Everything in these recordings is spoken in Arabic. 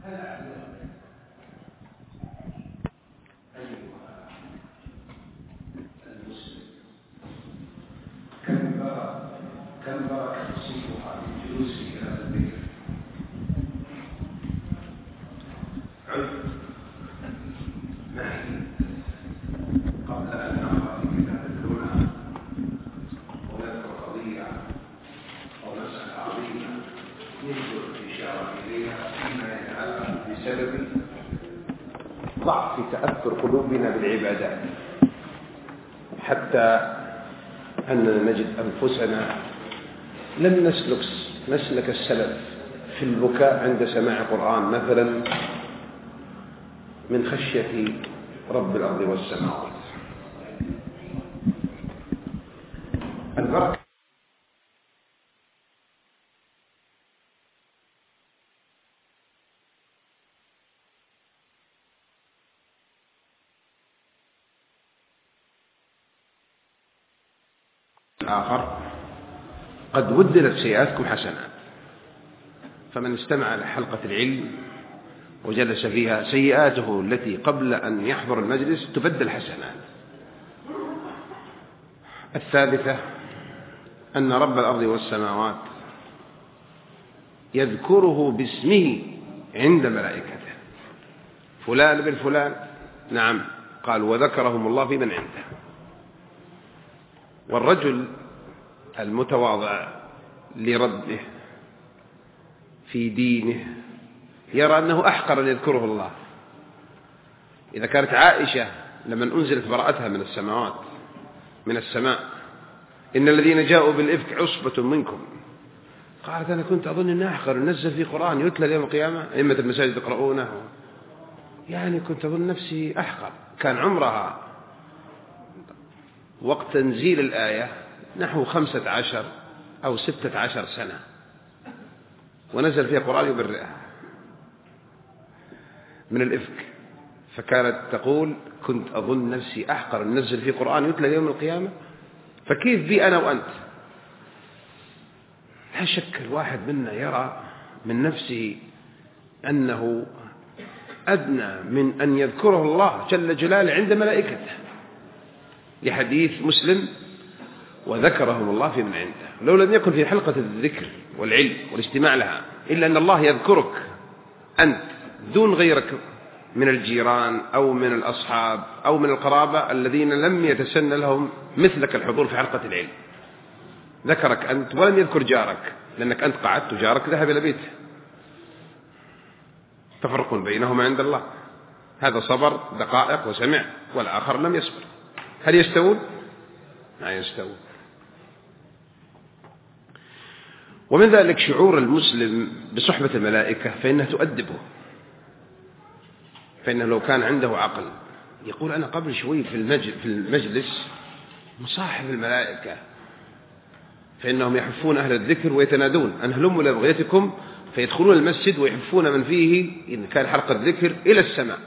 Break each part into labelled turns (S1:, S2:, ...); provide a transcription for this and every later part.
S1: كم بركة تصيبها من جلوسه إلى الذكر. عد معي قبل أن نقرأ في كتاب اللغة ونذكر قضية أو مسألة عظيمة يجب الإشارة إليها فيما يتعلق بسبب ضعف تأثر قلوبنا بالعبادات، حتى أننا نجد أنفسنا لم نسلك مسلك السلف في البكاء عند سماع القرآن مثلا من خشية رب الأرض والسماوات. البركة الآخر قد بدلت سيئاتكم حسنات، فمن استمع لحلقة العلم وجلس فيها سيئاته التي قبل أن يحضر المجلس تبدل حسنات. الثالثة أن رب الأرض والسماوات يذكره باسمه عند ملائكته. فلان بن فلان، نعم، قال وذكرهم الله في من عنده. والرجل المتواضع لربه في دينه يرى أنه أحقر أن يذكره الله. إذا كانت عائشة لما أنزلت براءتها من السماء إن الذين جاءوا بالإفك عصبة منكم، قالت أنا كنت أظن أنه أحقر، نزل في قرآن يتلى يوم القيامة أئمة المساجد يقرؤونه، يعني كنت أظن نفسي أحقر. كان عمرها وقت تنزيل الآية نحو 15 أو 16 سنة، ونزل فيها قرآن يبرئها من الإفك، فكانت تقول كنت أظن نفسي أحقر أن نزل في قرآن يتلى يوم القيامة، فكيف بي أنا وأنت؟ لا شك الواحد منا يرى من نفسه أنه أدنى من أن يذكره الله جل جلاله عند ملائكته، لحديث مسلم وذكرهم الله في من عنده. لو لم يكن في حلقة الذكر والعلم والاجتماع لها إلا أن الله يذكرك أنت دون غيرك من الجيران أو من الأصحاب أو من القرابة الذين لم يتسنى لهم مثلك الحضور في حلقة العلم، ذكرك أنت ولم يذكر جارك، لأنك أنت قعدت وجارك ذهب إلى بيته. تفرق بينهما عند الله، هذا صبر دقائق وسمع والآخر لم يصبر. هل يستوون؟ لا يستوون. ومن ذلك شعور المسلم بصحبة الملائكة، فإنها تؤدبه، فإنه لو كان عنده عقل يقول أنا قبل شوي في المجلس مصاحب الملائكة، فإنهم يحفون أهل الذكر ويتنادون أن هلموا لبغيتكم، فيدخلون المسجد ويحفون من فيه إن كان حلقة ذكر إلى السماء.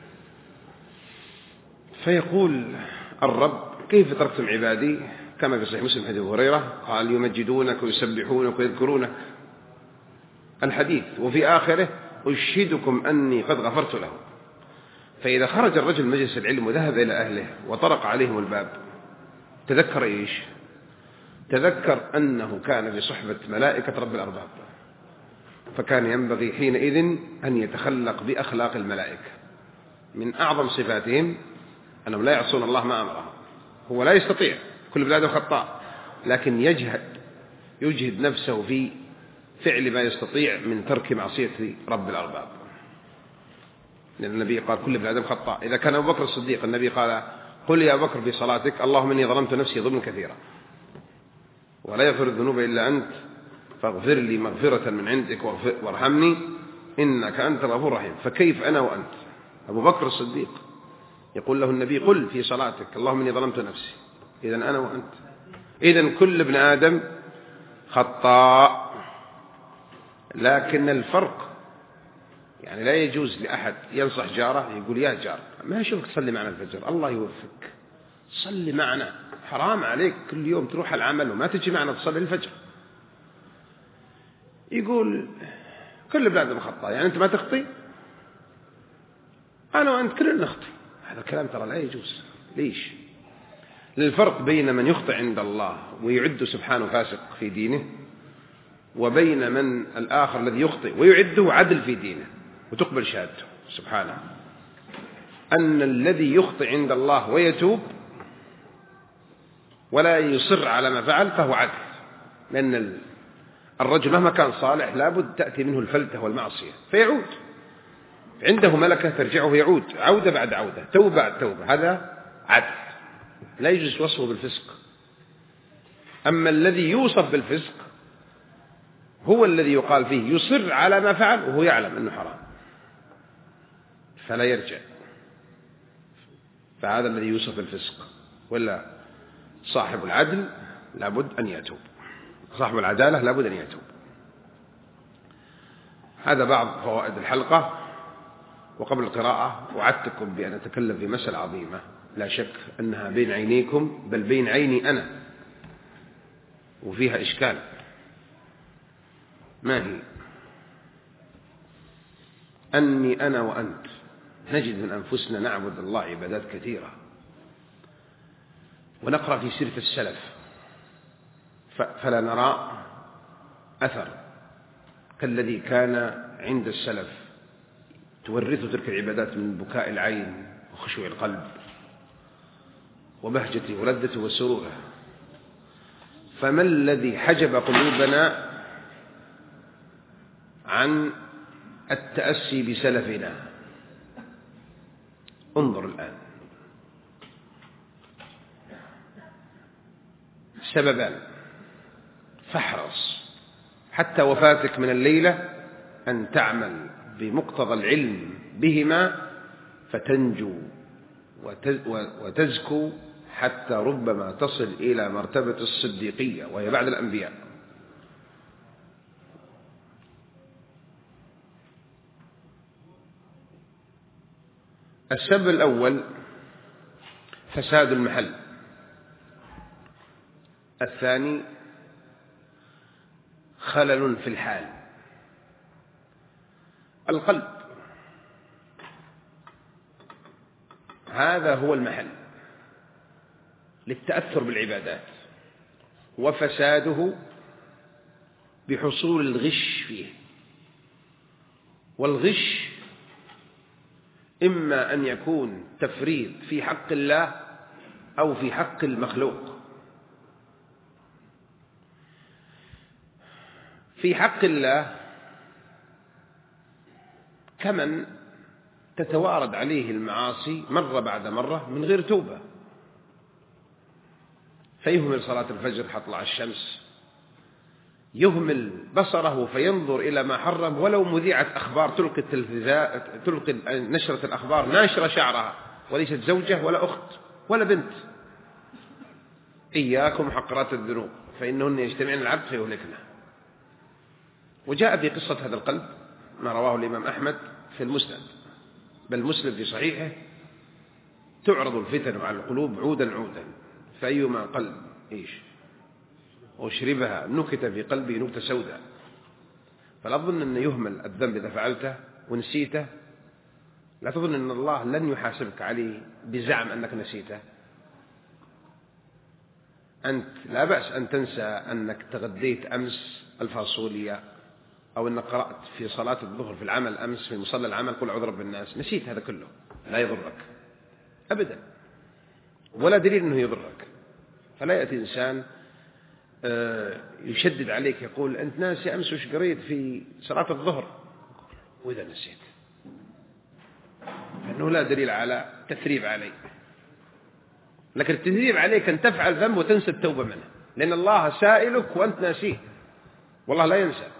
S1: فيقول الرب كيف تركتم عبادي؟ كما في صحيح مسلم حديث أبي هريرة قال يمجدونك ويسبحونك ويذكرونك الحديث، وفي آخره أشهدكم أني قد غفرت له. فإذا خرج الرجل من مجلس العلم وذهب إلى أهله وطرق عليهم الباب تذكر إيش؟ تذكر أنه كان في صحبة ملائكة رب الأرباب، فكان ينبغي حينئذ أن يتخلق بأخلاق الملائكة. من أعظم صفاتهم أنهم لا يعصون الله ما أمرهم، هو لا يستطيع، كل بلاده خطاء، لكن يجهد نفسه في فعل ما يستطيع من ترك معصية رب الأرباب، لأن النبي قال كل بلاده خطاء. إذا كان أبو بكر الصديق النبي قال قل يا بكر في صلاتك اللهم إني ظلمت نفسي ظلما كثيرا ولا يغفر الذنوب إلا أنت فاغفر لي مغفرة من عندك وارحمني إنك أنت الغفور الرحيم. فكيف أنا وأنت؟ أبو بكر الصديق يقول له النبي قل في صلاتك اللهم إني ظلمت نفسي. إذن أنا وأنت، إذن كل ابن آدم خطاء، لكن الفرق يعني لا يجوز لأحد ينصح جاره يقول يا جار ما أشوفك تصلي معنا الفجر، الله يوفقك صلي معنا، حرام عليك كل يوم تروح العمل وما تجي معنا تصلي الفجر. يقول كل ابن آدم خطاء، يعني أنت ما تخطي؟ أنا وأنت كلنا نخطئ. هذا الكلام ترى لا يجوز. ليش؟ للفرق بين من يخطئ عند الله ويعد سبحانه فاسق في دينه، وبين من الآخر الذي يخطئ ويعده عدل في دينه وتقبل شهادته سبحانه. أن الذي يخطئ عند الله ويتوب ولا يصر على ما فعل فهو عدل، لأن الرجل مهما كان صالح لابد تأتي منه الفلتة والمعصية فيعود، عنده ملكة ترجعه يعود عودة بعد عودة، توبة بعد توبة، هذا عدل لا يجوز وصفه بالفسق. أما الذي يوصف بالفسق هو الذي يقال فيه يصر على ما فعل وهو يعلم أنه حرام فلا يرجع، فهذا الذي يوصف بالفسق. ولا صاحب العدل لابد أن يتوب، صاحب العدالة لابد أن يتوب. هذا بعض فوائد الحلقة. وقبل القراءة وعدتكم بأن أتكلم في مسألة عظيمة لا شك أنها بين عينيكم بل بين عيني أنا، وفيها إشكال. ما هي؟ أني أنا وأنت نجد من أنفسنا نعبد الله عبادات كثيرة، ونقرأ في سيرة السلف فلا نرى أثر كالذي كان عند السلف تورث تلك العبادات من بكاء العين وخشوع القلب وبهجته ولذته وسروره. فما الذي حجب قلوبنا عن التأسي بسلفنا؟ انظر الآن، سببان، فاحرص حتى وفاتك من الليلة أن تعمل بمقتضى العلم بهما فتنجو وتزكو حتى ربما تصل إلى مرتبة الصديقية وهي بعد الأنبياء. السبب الأول فساد المحل، الثاني خلل في الحال. القلب هذا هو المحل للتأثر بالعبادات، وفساده بحصول الغش فيه. والغش إما أن يكون تفريط في حق الله أو في حق المخلوق. في حق الله كمن تتوارد عليه المعاصي مرة بعد مرة من غير توبة، فيهمل صلاة الفجر حتى تطلع الشمس، يهمل بصره فينظر إلى ما حرم ولو مذيعة أخبار تلقي نشرة الأخبار ناشرة شعرها وليست زوجة ولا أخت ولا بنت. إياكم محقرات الذنوب فإنهن يجتمعن العبد فيهلكنا. وجاء في قصة هذا القلب ما رواه الإمام أحمد في المسند، بل مسلم في صحيحه: تعرض الفتن على القلوب عودا عودا، فأيما قلب وشربها نكت في قلبه نكتة سوداء. فلا تظن أن يهمل الذنب إذا فعلته ونسيته، لا تظن أن الله لن يحاسبك عليه بزعم أنك نسيته. أنت لا بأس أن تنسى أنك تغديت أمس الفاصوليا، أو أنك قرأت في صلاة الظهر في العمل أمس في مصلى العمل قل أعوذ برب الناس، نسيت هذا كله لا يضرك أبدا، ولا دليل أنه يضرك. فلا يأتي إنسان يشدد عليك يقول أنت ناسي أمس وش قريت في صلاة الظهر، وإذا نسيت فإنه لا دليل على تثريب عليك. لكن التثريب عليك أن تفعل ذنب وتنسى التوبة منه، لأن الله سائلك وأنت ناسيه، والله لا ينسى.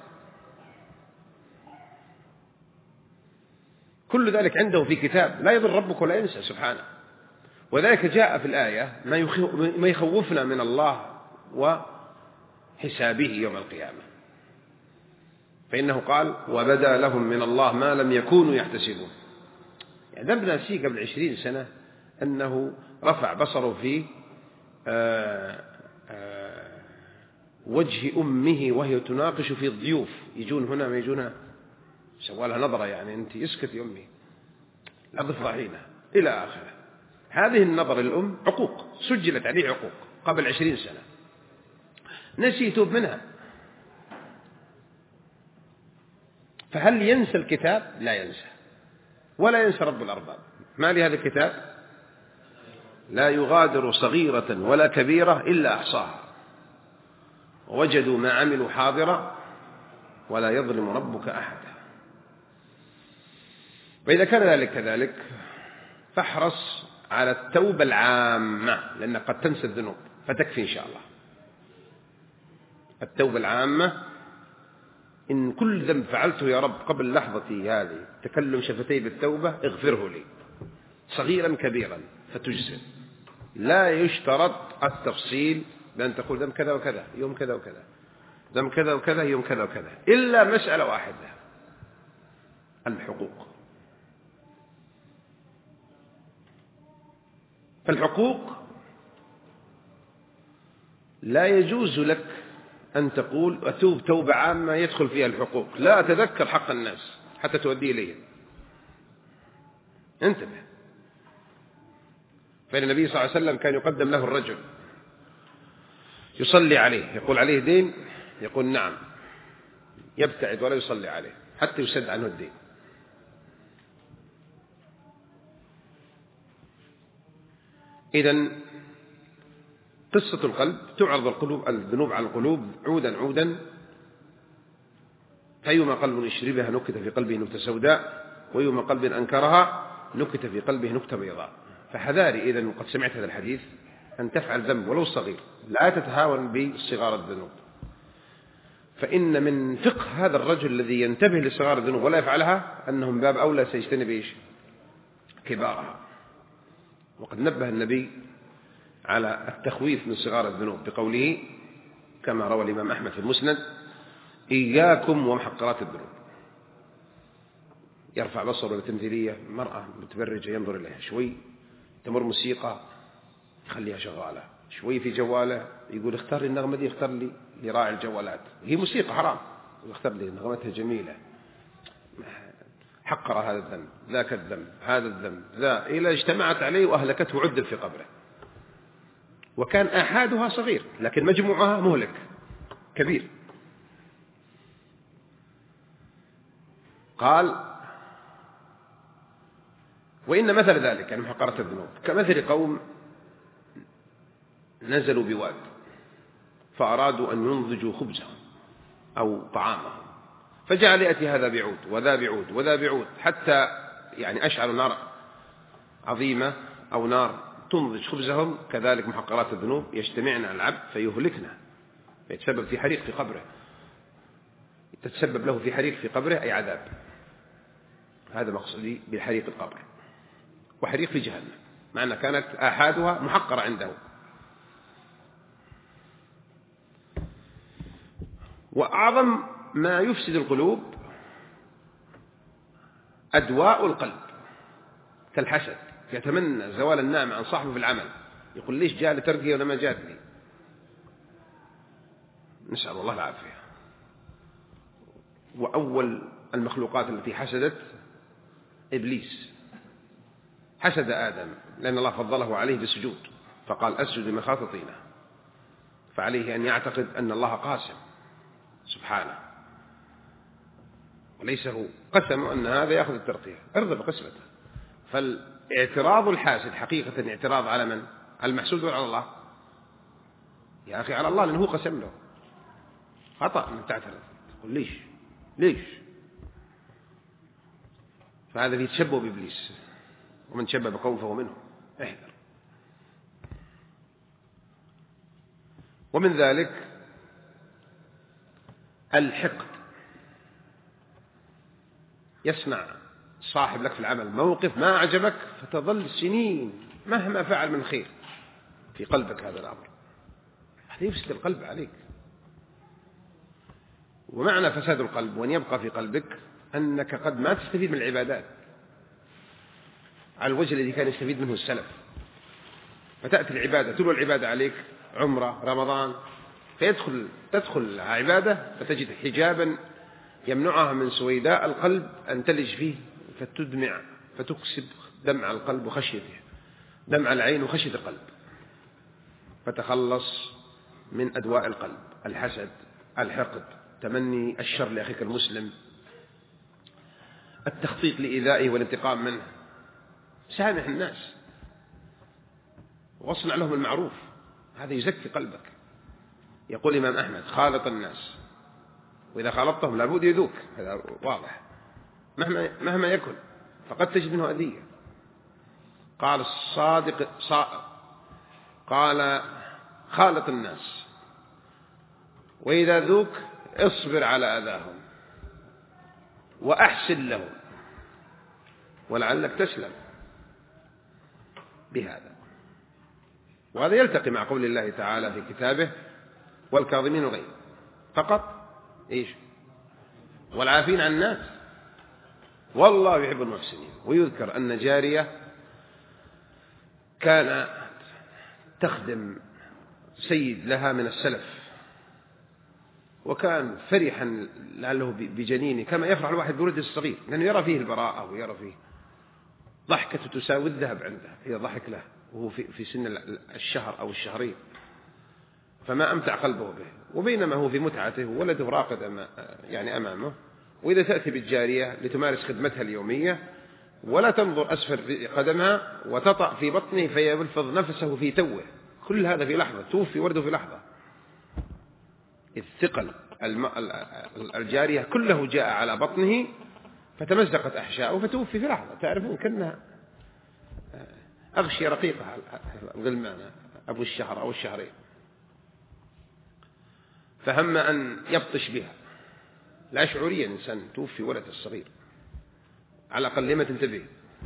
S1: كل ذلك عنده في كتاب، لا يضر ربك ولا ينسى سبحانه. وذلك جاء في الآية ما يخوفنا من الله وحسابه يوم القيامة، فإنه قال وبدا لهم من الله ما لم يكونوا يحتسبون. يعني ذنب ناسيه قبل 20 سنة أنه رفع بصره في وجه أمه وهي تناقش في الضيوف، يجون هنا ما يجون هنا، سوالها نظرة يعني أنت اسكت يا أمي، الأرض فضاحينة إلى آخره. هذه النظر الأم عقوق، سجلت عليه عقوق قبل 20 سنة، نسي يتوب منها. فهل ينسى الكتاب؟ لا ينسى، ولا ينسى رب الأرباب. ما لهذا الكتاب لا يغادر صغيرة ولا كبيرة إلا أحصاها ووجدوا ما عملوا حاضرا ولا يظلم ربك أحدا. وإذا كان ذلك كذلك فاحرص على التوبة العامة، لأنك قد تنسى الذنوب فتكفي إن شاء الله. التوبة العامة، إن كل ذنب فعلته يا رب قبل لحظتي هذه تكلم شفتي بالتوبة اغفره لي صغيرا كبيرا فتجزئ. لا يشترط التفصيل بأن تقول ذنب كذا وكذا يوم كذا وكذا، ذنب كذا وكذا يوم كذا وكذا، إلا مسألة واحدة: الحقوق. فالحقوق لا يجوز لك أن تقول أتوب توبة عامة يدخل فيها الحقوق. لا، أتذكر حق الناس حتى تؤدي إليه. انتبه. فإن النبي صلى الله عليه وسلم كان يقدم له الرجل يصلي عليه، يقول عليه دين، يقول نعم، يبتعد ولا يصلي عليه حتى يسد عنه الدين. إذن قصة القلب تعرض الذنوب على القلوب عودا عودا، فأيما قلب يشربها نكت في قلبه نكتة سوداء، وأيما قلب أنكرها نكت في قلبه نكتة بيضاء. فحذاري إذن قد سمعت هذا الحديث أن تفعل ذنب ولو صغير، لا تتهاون بصغار الذنوب، فإن من فقه هذا الرجل الذي ينتبه لصغار الذنوب ولا يفعلها أنه من باب أولى سيجتنب إيش؟ كبارها. وقد نبه النبي على التخويف من صغار الذنوب بقوله كما روى الإمام أحمد في المسند: إياكم ومحقرات الذنوب. يرفع بصره للتمثيلية، مرأة متبرجة ينظر إليها شوي، تمر موسيقى يخليها شغالة شوي في جواله، يقول اختار لي النغمة دي، اختار لي لراعي الجوالات، هي موسيقى حرام، واختار لي نغمتها جميلة. حقر هذا الذنب، ذاك الذنب، هذا الذنب، ذا، إلى اجتمعت عليه وأهلكته وعذب في قبره. وكان أحادها صغير لكن مجموعها مهلك كبير. قال: وإن مثل ذلك يعني محقرة الذنوب كمثل قوم نزلوا بواد فأرادوا أن ينضجوا خبزهم أو طعامهم، فجعل يأتي هذا بعود وذا بعود وذا بعود حتى يعني أشعلوا نار عظيمة أو نار تنضج خبزهم. كذلك محقرات الذنوب يجتمعن على العبد فيهلكنا، يتسبب في حريق في قبره، تتسبب له في حريق في قبره أي عذاب. هذا مقصودي بحريق القبر، وحريق في جهنم، مع أنها كانت آحادها محقرة عنده. وأعظم ما يفسد القلوب أدواء القلب كالحسد، يتمنى زوال النعمة عن صاحبه في العمل، يقول ليش جاء لترقي ولا ما جاتني؟ نسأل الله العافية. وأول المخلوقات التي حسدت إبليس، حسد آدم لأن الله فضله عليه بالسجود، فقال أسجد لمخاط طينه، فعليه أن يعتقد أن الله قاسم سبحانه، وليس هو قسم أن هذا يأخذ الترقية، ارضى بقسمته. فالاعتراض الحاسد حقيقة اعتراض على من؟ على المحسود ولا على الله؟ يا أخي على الله، لأنه قسم له. خطأ من تعترض، تقول ليش؟ فهذا فيه تشبه بإبليس، ومن تشبه بقوم فهو منه، احذر. ومن ذلك الحقد، يصنع صاحب لك في العمل موقف ما أعجبك فتظل سنين مهما فعل من خير في قلبك هذا الأمر، هذا يفسد القلب عليك. ومعنى فساد القلب وأن يبقى في قلبك أنك قد ما تستفيد من العبادات على الوجه الذي كان يستفيد منه السلف، فتأتي العبادة تلو العبادة عليك، عمرة، رمضان، تدخل عبادة فتجد حجابا يمنعها من سويداء القلب أن تلج فيه فتدمع فتكسب دمع القلب وخشيته، دمع العين وخشية القلب، فتخلص من أدواء القلب: الحسد، الحقد، تمني الشر لأخيك المسلم، التخطيط لإيذائه والانتقام منه. سامح الناس واصنع لهم المعروف، هذا يزكي قلبك. يقول الإمام أحمد: خالط الناس، وإذا خالطتهم لابد يذوك، هذا واضح مهما يكن، فقد تجد منه أذية. قال الصادق قال: خالط الناس، وإذا ذوك اصبر على أذاهم وأحسن لهم ولعلك تسلم بهذا. وهذا يلتقي مع قول الله تعالى في كتابه: والكاظمين الغيظ فقط إيش؟ والعافين عن الناس والله يحب المحسنين. ويذكر أن جارية كانت تخدم سيد لها من السلف، وكان فرحا لعله بجنينه كما يفرح الواحد بولده الصغير، لأنه يرى فيه البراءة ويرى فيه ضحكة تساوي الذهب عنده، هي ضحك له وهو في سن الشهر أو الشهرين، فما أمتع قلبه به. وبينما هو في متعته ولده راقد يعني أمامه، وإذا تأتي بالجارية لتمارس خدمتها اليومية ولا تنظر أسفل قدمها وتطأ في بطنه فيلفظ نفسه في توه، كل هذا في لحظة، توفي ورده في لحظة. الثقل الجارية كله جاء على بطنه فتمزقت أحشاؤه فتوفي في لحظة. تعرفون كأنها أغشية رقيقة الغلمان أبو الشهر أو الشهرين، فهم أن يبطش بها لا شعوريا. إنسان توفي ولد الصغير على الأقل لما تنتبه،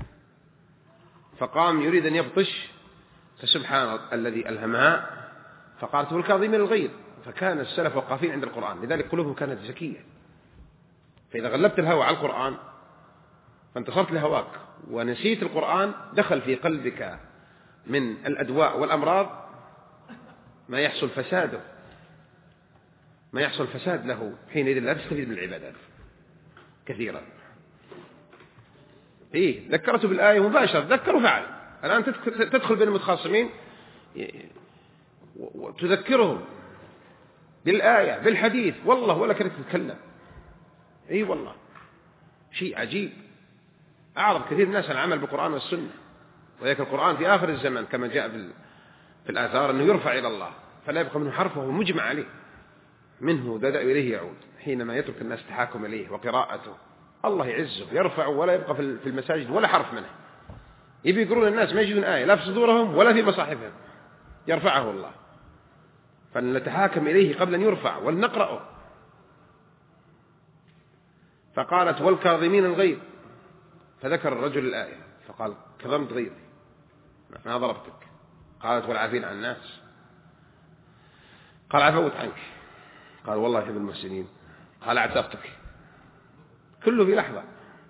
S1: فقام يريد أن يبطش، فسبحان الذي ألهمها فقالت: والكاظمين الغيظ. فكان السلف وقافين عند القرآن، لذلك قلوبهم كانت زكية. فإذا غلبت الهوى على القرآن فانتصرت لهواك ونسيت القرآن، دخل في قلبك من الأدواء والأمراض ما يحصل فساد له، حينئذ لا تستفيد من العبادات كثيرا. ذكرته بالآية مباشرة، ذكر وفعل. الآن تدخل بين المتخاصمين وتذكرهم بالآية بالحديث، والله ولا كانت تتكلم. والله شيء عجيب. أعرض كثير الناس عن العمل بالقرآن والسنة، وذلك القرآن في آخر الزمان كما جاء في الآثار أنه يرفع إلى الله، فلا يبقى منه حرفه مجمع عليه، منه بدأ إليه يعود. حينما يترك الناس تحاكم إليه وقراءته الله يعزه يرفع، ولا يبقى في المساجد ولا حرف منه. يبي يقرون الناس ما يجدون آية لا في صدورهم ولا في مصاحفهم، يرفعه الله. فلنتحاكم إليه قبل أن يرفع ولنقرأه. فقالت: والكاظمين الغيظ، فذكر الرجل الآية فقال: كظمت غيظي ما ضربتك. قالت: والعافين عن الناس. قال: عفوت عنك. قال: والله يحب المحسنين. قال: اعتقتك. كله في لحظة.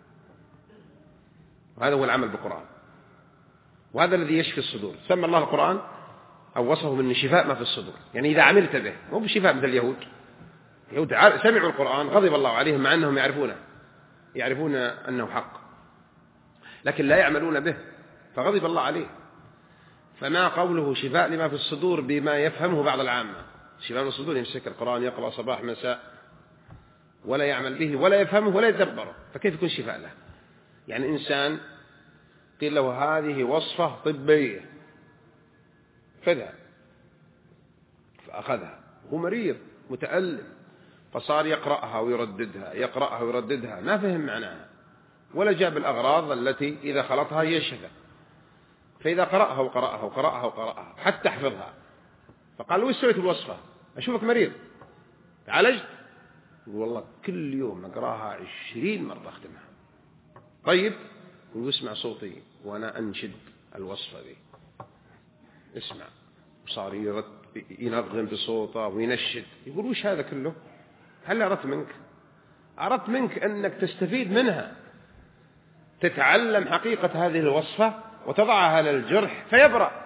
S1: وهذا هو العمل بالقرآن، وهذا الذي يشفي الصدور. سمى الله القرآن أو وصفه من شفاء ما في الصدور، يعني إذا عملت به، مو بشفاء مثل اليهود سمعوا القرآن غضب الله عليهم مع أنهم يعرفون أنه حق، لكن لا يعملون به فغضب الله عليه. فما قوله شفاء لما في الصدور بما يفهمه بعض العامة. شفاء الصدور يمسك القرآن يقرأ صباح مساء ولا يعمل به ولا يفهمه ولا يتدبره، فكيف يكون شفاء له؟ يعني إنسان قيل له هذه وصفة طبية فذهب فأخذها، هو مريض متألم، فصار يقرأها ويرددها ما فهم معناها ولا جاب الأغراض التي إذا خلطها هي الشفاء. فإذا قرأها حتى حفظها، فقال له: وش سويت الوصفة؟ أشوفك مريض تعالجت؟ والله كل يوم أقراها 20 مرة أختمها. طيب، ويسمع صوتي وأنا أنشد الوصفة ذي، اسمع. وصار ينغم بصوته وينشد. يقول: وش هذا كله؟ هل أردت منك أنك تستفيد منها، تتعلم حقيقة هذه الوصفة وتضعها على الجرح فيبرأ.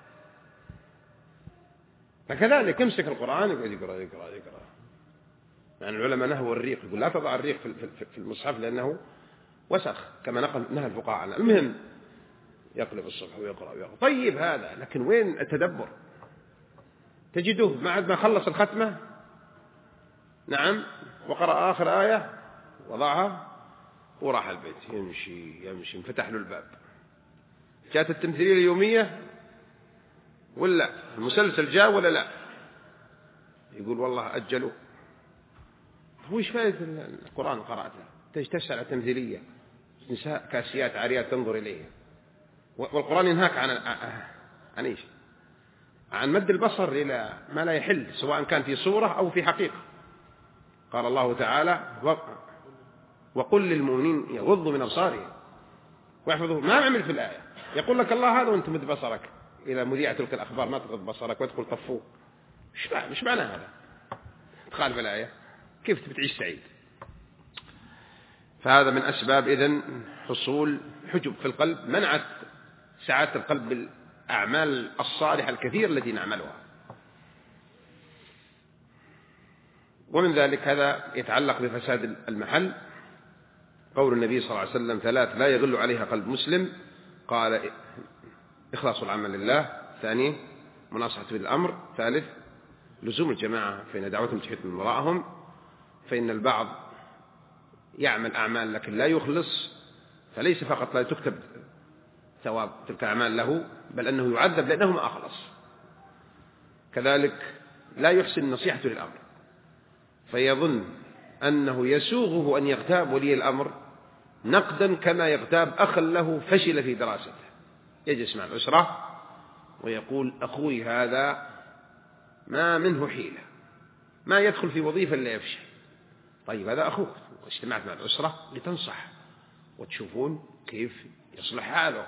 S1: فكذلك يمسك القرآن يقرأ. يعني العلماء نهوا الريق، يقول لا تضع الريق في المصحف لأنه وسخ كما نهى الفقهاء عنه. المهم يقلب الصبح ويقرأ. طيب هذا، لكن وين التدبر؟ تجده بعد ما خلص الختمة نعم وقرأ آخر آية وضعها وراح البيت يمشي انفتح له الباب. جاءت التمثيلية اليومية ولا المسلسل جاء ولا لا، يقول والله أجلوا. هو إيش فائدة القرآن قرأته؟ تسأل على تمثيلية نساء كاسيات عاريات تنظر إليه، والقرآن ينهاك عن إيش؟ عن مد البصر إلى ما لا يحل، سواء كان في صورة أو في حقيقة. قال الله تعالى وقل للمؤمنين يغضوا من أبصارهم ويحفظوا. ما عمل في الآية يقول لك الله هذا وانت مد بصرك إلى مذيعة تلك الأخبار، ما تغض بصرك وادخل طفوه. مش معنى هذا؟ تخالف الآية، كيف بتعيش سعيد؟ فهذا من أسباب إذن حصول حجب في القلب، منعت سعادة القلب بالأعمال الصالحة الكثير التي نعملها. ومن ذلك هذا يتعلق بفساد المحل. قول النبي صلى الله عليه وسلم 3 لا يغل عليها قلب مسلم، قال إخلاص العمل لله، ثاني مناصحة بالأمر، ثالث لزوم الجماعة فإن دعوتهم تحيط من وراءهم، فإن البعض يعمل أعمال لكن لا يخلص، فليس فقط لا تكتب ثواب تلك الأعمال له، بل أنه يعذب لأنه ما أخلص. كذلك لا يحسن النصيحة للأمر، فيظن أنه يسوغه أن يغتاب ولي الأمر نقدا كما يغتاب أخا له فشل في دراسته. يجلس مع الأسرة ويقول أخوي هذا ما منه حيلة، ما يدخل في وظيفة إلا يفشل. طيب هذا أخوك، واجتمعت مع الأسرة لتنصح وتشوفون كيف يصلح حاله.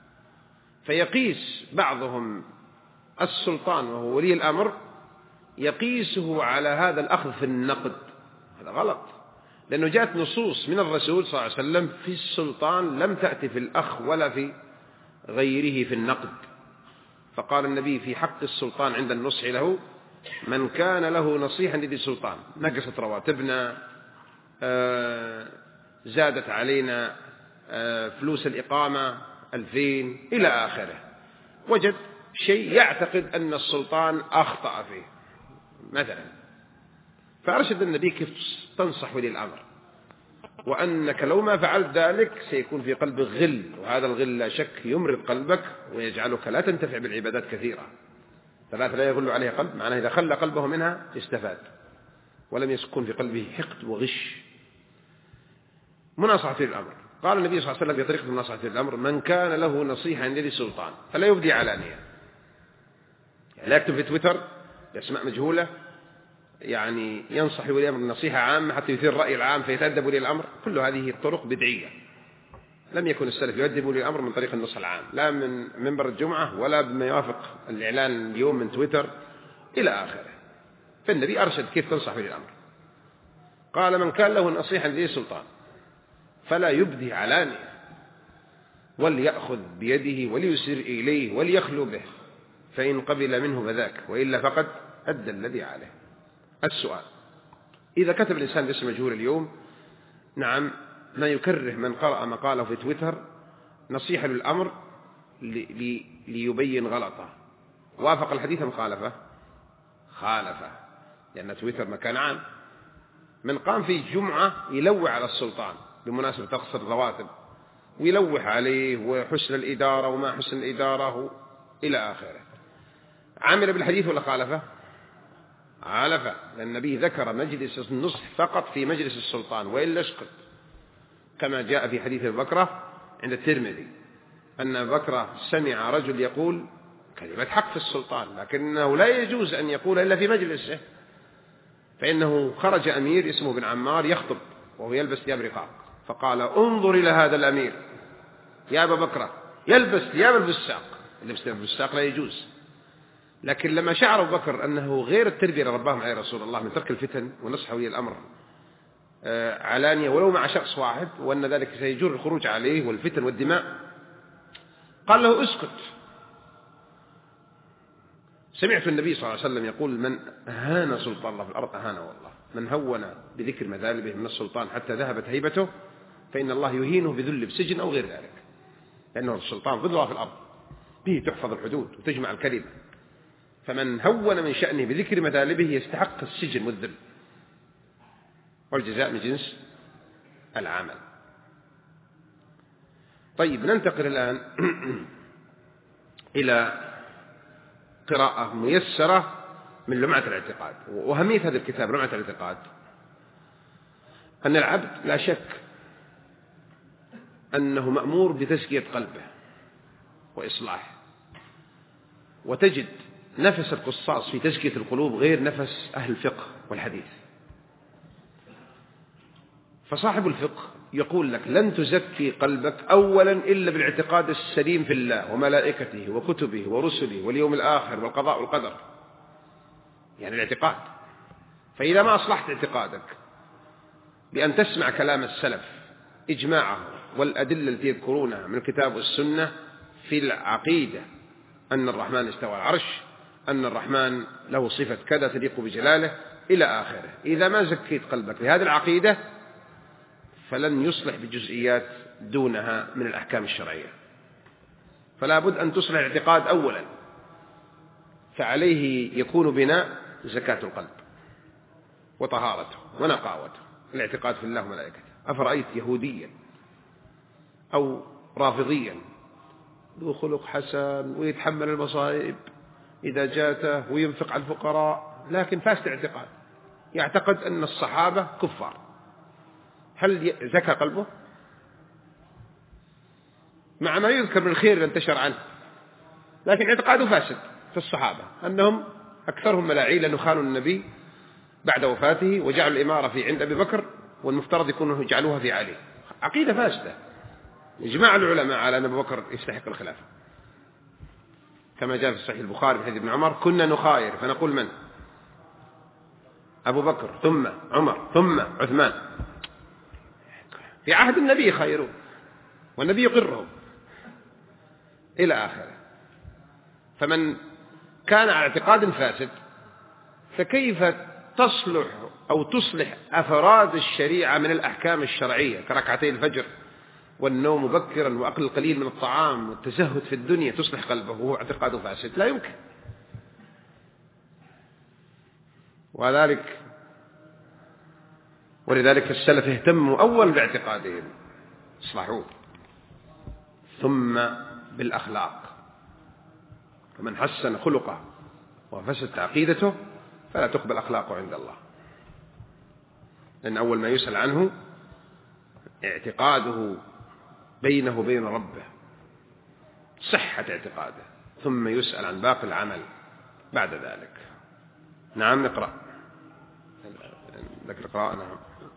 S1: فيقيس بعضهم السلطان وهو ولي الأمر يقيسه على هذا الأخذ في النقد. هذا غلط، لأنه جاءت نصوص من الرسول صلى الله عليه وسلم في السلطان لم تأتي في الأخ ولا في غيره في النقد. فقال النبي في حق السلطان عند النصح له من كان له نصيحا لذي السلطان، نقصت رواتبنا، زادت علينا فلوس الإقامة 2000 إلى آخره، وجد شيء يعتقد أن السلطان أخطأ فيه مثلا، فأرشد النبي كيف تنصح ولي الأمر، وأنك لو ما فعلت ذلك سيكون في قلبك غل، وهذا الغل لا شك يمرض قلبك ويجعلك لا تنتفع بالعبادات كثيرة. 3 لا يغل عليه قلب، معناه إذا خلى قلبه منها استفاد ولم يسكن في قلبه حقد وغش. مناصحة الأمر، قال النبي صلى الله عليه وسلم بطريقة مناصحة الأمر من كان له نصيحة عند ذي السلطان فلا يبدي علانية، يعني لا يكتب في تويتر بأسماء مجهولة، يعني ينصح ولي الأمر نصيحة عامة حتى يثير الرأي العام فيتأدب ولي الأمر. كل هذه الطرق بدعية، لم يكن السلف يؤدب ولي الأمر من طريق النصح العام، لا من منبر الجمعة ولا بما يوافق الإعلان اليوم من تويتر إلى آخره. فالنبي أرشد كيف تنصح ولي الأمر. قال من كان له نصيحة لذي السلطان فلا يبدي علانية، وليأخذ بيده وليسر إليه وليخلو به، فإن قبل منه فذاك، وإلا فقد أدى الذي عليه. السؤال: إذا كتب الإنسان باسم مجهول اليوم، نعم، ما يكره من قرأ مقاله في تويتر نصيحة للأمر ليبين غلطه، وافق الحديث أم خالفه، لأن تويتر مكان عام. من قام في جمعة يلوح على السلطان بمناسبة تقصير الرواتب، ويلوح عليه وحسن الإدارة وما حسن الإدارة إلى آخره، عمل بالحديث ولا خالفه؟ عالفه، لأن النبي ذكر مجلس النصح فقط في مجلس السلطان، وإلا اسكت، كما جاء في حديث أبي بكرة عند الترمذي أن أبي بكرة سمع رجل يقول كلمة حق في السلطان، لكنه لا يجوز أن يقول إلا في مجلسه، فإنه خرج أمير اسمه بن عمار يخطب وهو يلبس ثياب رقاق، فقال انظر إلى هذا الأمير يا أبا بكرة يلبس ثياب الفساق، اللبس ثياب الفساق لا يجوز. لكن لما شعر أبو بكر أنه غير التربية اللي رباهم عليه رسول الله من ترك الفتن ونصح ولي الأمر علانية ولو مع شخص واحد، وأن ذلك سيجر الخروج عليه والفتن والدماء، قال له اسكت. سمعت النبي صلى الله عليه وسلم يقول من أهان سلطان الله في الأرض أهانه الله، من هون بذكر مذالبه من السلطان حتى ذهبت هيبته فإن الله يهينه بذل بسجن أو غير ذلك، لأنه السلطان قدرة في الأرض به تحفظ الحدود وتجمع الكلمة، فمن هون من شأنه بذكر مثالبه يستحق السجن والذل، والجزاء من جنس العمل. طيب، ننتقل الآن إلى قراءة ميسرة من لمعة الاعتقاد. وأهمية هذا الكتاب لمعة الاعتقاد أن العبد لا شك أنه مأمور بتزكية قلبه وإصلاحه، وتجد نفس القصاص في تزكية القلوب غير نفس أهل الفقه والحديث. فصاحب الفقه يقول لك لن تزكي قلبك أولا إلا بالاعتقاد السليم في الله وملائكته وكتبه ورسله واليوم الآخر والقضاء والقدر، يعني الاعتقاد. فإذا ما أصلحت اعتقادك بأن تسمع كلام السلف إجماعه والأدلة التي يذكرونها من الكتاب والسنة في العقيدة أن الرحمن استوى على العرش، أن الرحمن له صفة كذا تليق بجلاله إلى آخره، إذا ما زكيت قلبك لهذه العقيدة فلن يصلح بجزئيات دونها من الأحكام الشرعية. فلا بد أن تصلح الاعتقاد أولا، فعليه يكون بناء زكاة القلب وطهارته ونقاوته. الاعتقاد في الله وملائكته. أفرأيت يهوديا أو رافضيا ذو خلق حسن ويتحمل المصائب إذا جاته وينفق على الفقراء، لكن فاسد اعتقاد، يعتقد أن الصحابة كفار، هل زكى قلبه؟ مع ما يذكر من الخير اللي انتشر عنه، لكن اعتقاده فاسد في الصحابة أنهم أكثرهم ملاعين لأنه خانوا النبي بعد وفاته وجعلوا الإمارة في عند أبي بكر والمفترض يكونوا يجعلوها في علي. عقيدة فاسدة. إجماع العلماء على أن أبو بكر يستحق الخلافة، كما جاء في صحيح البخاري في حديث ابن عمر كنا نخاير فنقول من؟ أبو بكر ثم عمر ثم عثمان. في عهد النبي خيرون والنبي يقرهم إلى آخره. فمن كان على اعتقاد فاسد فكيف تصلح أو تصلح أفراد الشريعة من الأحكام الشرعية كركعتي الفجر والنوم مبكرا وأكل القليل من الطعام والتزهد في الدنيا تصلح قلبه وهو اعتقاده فاسد؟ لا يمكن. ولذلك السلف اهتموا أول باعتقادهم اصلحوه ثم بالأخلاق، فمن حسن خلقه وفسدت عقيدته فلا تقبل أخلاقه عند الله، لأن أول ما يسأل عنه اعتقاده بينه وبين ربه، صحة اعتقاده، ثم يسأل عن باقي العمل بعد ذلك. نعم، نقرأ ذكر قراءة. نعم،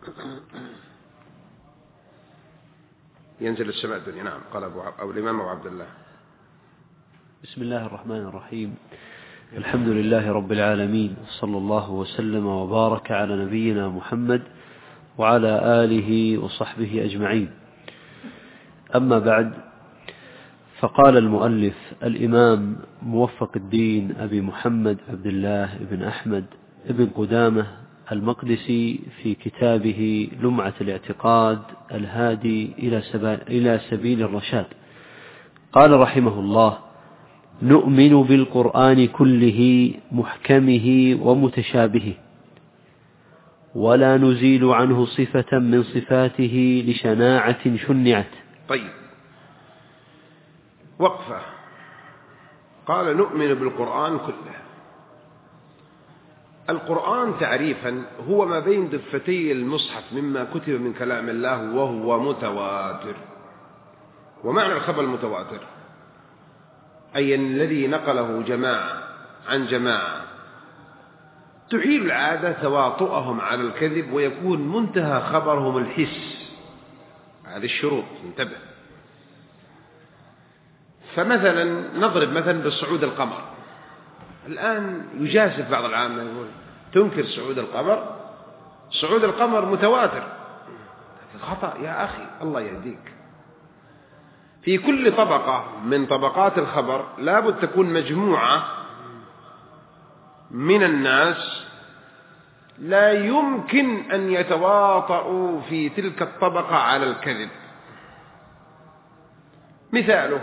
S1: ينزل السماء الدنيا. نعم، قال الإمام أبو عبد الله.
S2: بسم الله الرحمن الرحيم. الحمد لله رب العالمين، صلى الله وسلم وبارك على نبينا محمد وعلى آله وصحبه أجمعين. أما بعد، فقال المؤلف الإمام موفق الدين أبي محمد عبد الله بن أحمد بن قدامة المقدسي في كتابه لمعة الاعتقاد الهادي إلى سبيل الرشاد، قال رحمه الله: نؤمن بالقرآن كله محكمه ومتشابهه، ولا نزيل عنه صفة من صفاته لشناعة شنعت.
S1: طيب، وقفة. قال نؤمن بالقرآن كله. القرآن تعريفا هو ما بين دفتي المصحف مما كتب من كلام الله وهو متواتر. ومعنى الخبر المتواتر أي الذي نقله جماعة عن جماعة تحيل العادة تواطؤهم على الكذب ويكون منتهى خبرهم الحس. هذه الشروط، انتبه. فمثلا نضرب مثلا بصعود القمر. الآن يجازف بعض العامة يقول تنكر صعود القمر، صعود القمر متواتر. خطأ يا أخي، الله يهديك. في كل طبقة من طبقات الخبر لابد تكون مجموعة من الناس لا يمكن أن يتواطؤوا في تلك الطبقة على الكذب. مثاله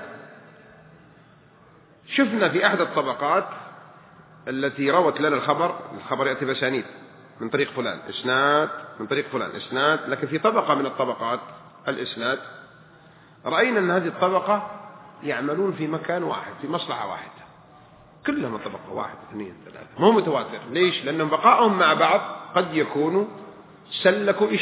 S1: شفنا في أحد الطبقات التي روت لنا الخبر يأتي بأسانيد من طريق فلان إسناد، من طريق فلان إسناد، لكن في طبقة من الطبقات الإسناد رأينا أن هذه الطبقة يعملون في مكان واحد في مصلحة واحدة، كلهم طبقة واحد اثنين ثلاثة، مو متواتر. ليش؟ لأنهم بقائهم مع بعض قد يكونوا سلكوا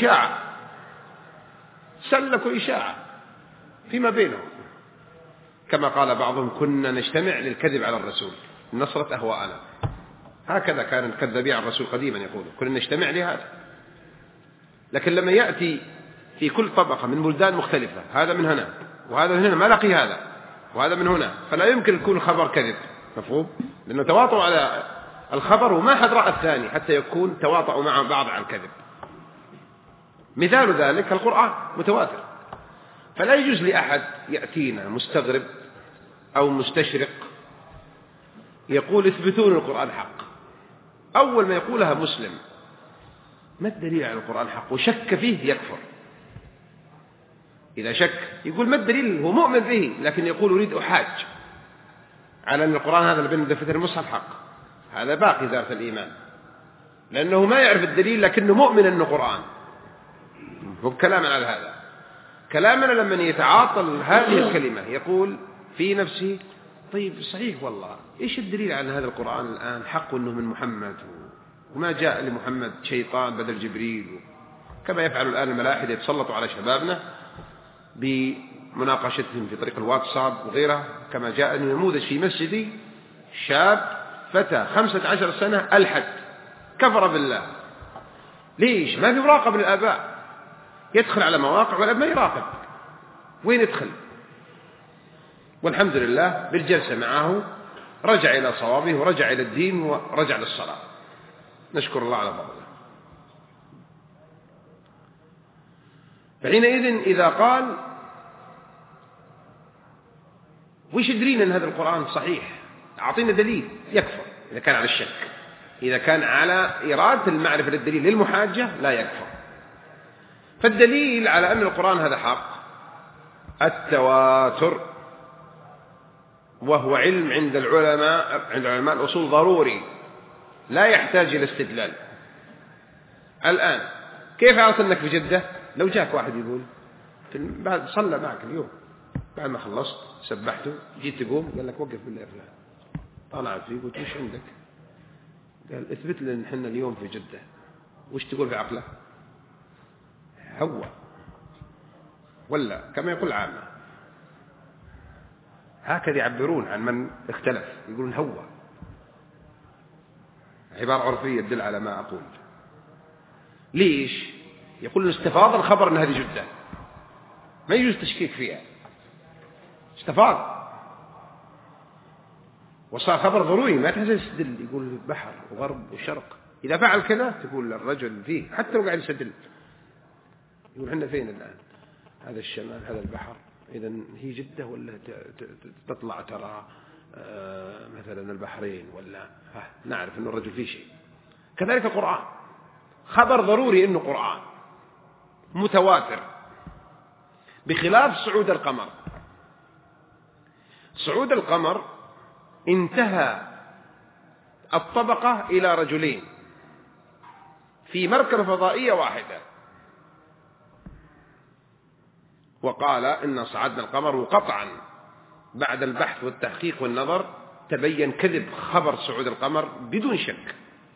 S1: إشاعة فيما بينهم، كما قال بعضهم كنا نجتمع للكذب على الرسول نصرة أهواءنا. هكذا كان الكذابين على الرسول قديما يقولوا كنا نجتمع لهذا. لكن لما يأتي في كل طبقة من بلدان مختلفة، هذا من هنا وهذا من هنا، ما لقي هذا وهذا من هنا، فلا يمكن يكون الخبر كذب. مفهوم؟ لأنه تواطؤوا على الخبر وما حد رأى الثاني حتى يكون تواطؤوا مع بعض على الكذب. مثال ذلك القرآن متواتر، فلا يجوز لأحد يأتينا مستغرب أو مستشرق يقول اثبتون القرآن حق. أول ما يقولها مسلم ما الدليل على القرآن حق وشك فيه يكفر. إذا شك يقول ما الدليل، هو مؤمن به لكن يقول أريد أحاج على أن القرآن هذا اللي بين دفتر المصحف حق، هذا باقي ذات الإيمان لأنه ما يعرف الدليل لكنه مؤمن أنه قرآن. هو بكلامنا على هذا. كلامنا لما يتعاطل هذه الكلمة يقول في نفسه طيب صحيح والله إيش الدليل على هذا القرآن الآن حق أنه من محمد وما جاء لمحمد شيطان بدل جبريل، كما يفعل الآن الملاحدة يتسلطوا على شبابنا بمناقشتهم في طريق الواتساب وغيرها. كما جاء نموذج في مسجدي شاب فتى 15 سنة ألحد كفر بالله. ليش؟ ما في مراقب للآباء، يدخل على مواقع والأب ما يراقب، وين يدخل؟ والحمد لله بالجلسة معه رجع إلى صوابه ورجع إلى الدين ورجع للصلاة، نشكر الله على فضله. فحينئذ إذا قال وش يدرينا أن هذا القرآن صحيح، أعطينا دليل، يكفر إذا كان على الشك. إذا كان على إرادة المعرفة للدليل للمحاجة لا يكفر. فالدليل على أن القرآن هذا حق التواتر، وهو علم عند علماء الأصول ضروري لا يحتاج إلى استدلال. الآن كيف عرفت أنك في جدة؟ لو جاك واحد يقول بعد صلى معك اليوم بعد ما خلصت سبحته جيت تقوم قال لك وقف بالله فلان، طالع فيه قلت وش عندك؟ قال اثبت لنا نحن اليوم في جدة. وش تقول في عقله؟ هو ولا كما يقول عامة، هكذا يعبرون عن من اختلف، يقولون هو، عبارة عرفية تدل على ما أقول. ليش؟ يقول استفاض الخبر أن هذه جدة، ما يجوز تشكيك فيها، استفاض وصار خبر ضروري ما تحتاج تستدل. يقول بحر وغرب وشرق، إذا فعل كذا تقول الرجل فيه حتى لو قاعد يستدل. يقول احنا فين الآن؟ هذا الشمال هذا البحر، إذا هي جدة ولا تطلع ترى مثلا البحرين ولا نعرف أن الرجل فيه شيء. كذلك القرآن خبر ضروري أنه قرآن متواتر، بخلاف صعود القمر. صعود القمر انتهى الطبقة إلى رجلين في مركبة فضائية واحدة، وقال إن صعدنا القمر، وقطعا بعد البحث والتحقيق والنظر تبين كذب خبر صعود القمر بدون شك،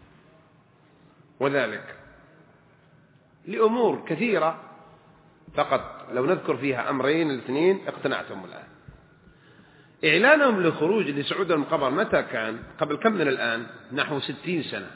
S1: وذلك لأمور كثيرة فقط لو نذكر فيها أمرين الاثنين اقتنعتم الآن. إعلانهم للخروج لصعود القمر متى كان؟ قبل كم من الآن؟ نحو 60 سنة.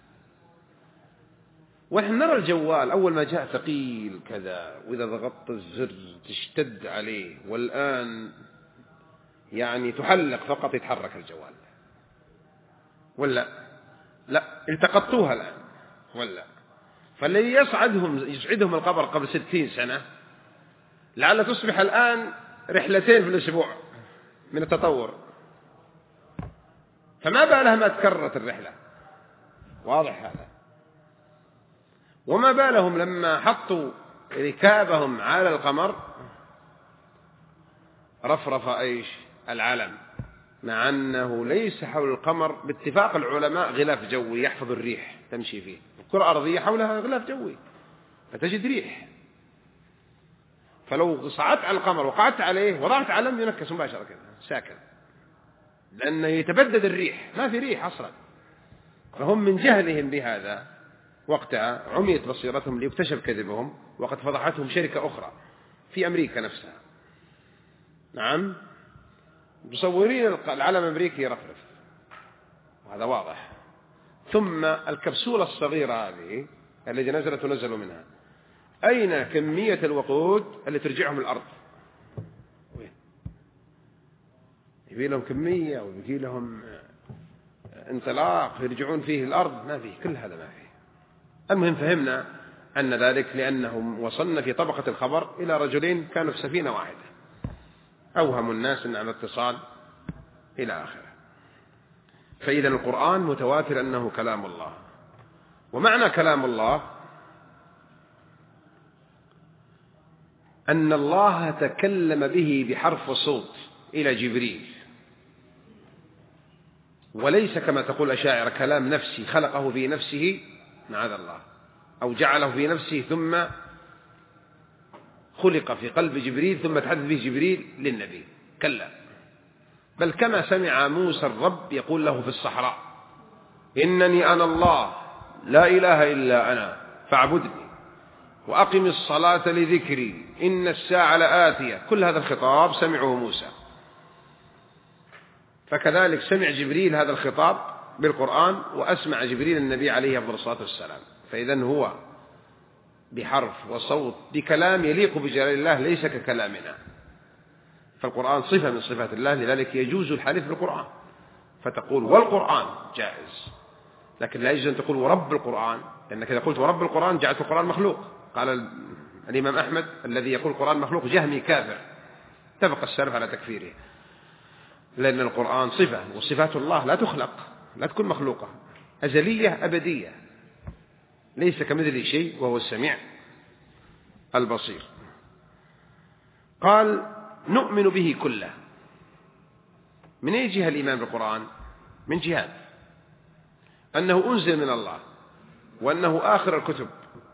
S1: ونحن نرى الجوال أول ما جاء ثقيل كذا، وإذا ضغطت الزر تشتد عليه، والآن يعني تحلق فقط يتحرك الجوال، ولا لا التقطوها الآن ولا. فالذي يسعدهم القمر قبل 60 سنة لعل تصبح الآن رحلتين في الأسبوع من التطور، فما بالها ما تكررت الرحلة. واضح هذا؟ وما بالهم لما حطوا ركابهم على القمر رفرف إيش العلم، مع أنه ليس حول القمر باتفاق العلماء غلاف جوي يحفظ الريح تمشي فيه، الكرة الأرضية حولها غلاف جوي فتجد ريح، فلو صعدت على القمر وقعدت عليه وضعت علم ينكس مباشرة كذا ساكن، لأنه يتبدد الريح، ما في ريح أصلا. فهم من جهلهم بهذا وقتها عميت بصيرتهم ليكتشف كذبهم، وقد فضحتهم شركة أخرى في أمريكا نفسها. نعم، مصورين العلم الأمريكي يرفرف، وهذا واضح. ثم الكبسولة الصغيرة هذه التي نزلت ونزلوا منها، أين كمية الوقود اللي ترجعهم الأرض؟ يبي لهم كمية ويجي لهم انطلاق يرجعون فيه الأرض، ما فيه، كل هذا ما فيه. المهم فهمنا أن ذلك لأنهم وصلنا في طبقة الخبر إلى رجلين كانوا في سفينة واحدة أوهم الناس أن على اتصال إلى آخره. فإذا القرآن متواتر أنه كلام الله. ومعنى كلام الله أن الله تكلم به بحرف وصوت إلى جبريل، وليس كما تقول الأشاعرة كلام نفسي خلقه في نفسه معاذ الله، أو جعله في نفسه ثم خلق في قلب جبريل ثم تحدث به جبريل للنبي، كلا، بل كما سمع موسى الرب يقول له في الصحراء: إنني أنا الله لا إله إلا أنا فاعبدني وأقم الصلاة لذكري إن الساعة لآتية. كل هذا الخطاب سمعه موسى، فكذلك سمع جبريل هذا الخطاب بالقرآن، وأسمع جبريل النبي عليه أفضل الصلاة والسلام. فإذن هو بحرف وصوت بكلام يليق بجلال الله ليس ككلامنا، فالقرآن صفة من صفات الله، لذلك يجوز الحلف بالقرآن، فتقول والقرآن جائز، لكن لا يجوز أن تقول ورب القرآن، لأنك إذا قلت ورب القرآن جعلت القرآن مخلوق. قال الإمام أحمد: الذي يقول القرآن مخلوق جهمي كافر. اتفق السلف على تكفيره، لأن القرآن صفة، وصفات الله لا تخلق، لا تكون مخلوقة، أزلية أبدية، ليس كمثله شيء وهو السميع البصير. قال: نؤمن به كله. من أي جهة الإيمان بالقرآن؟ من جهات أنه أنزل من الله، وأنه آخر الكتب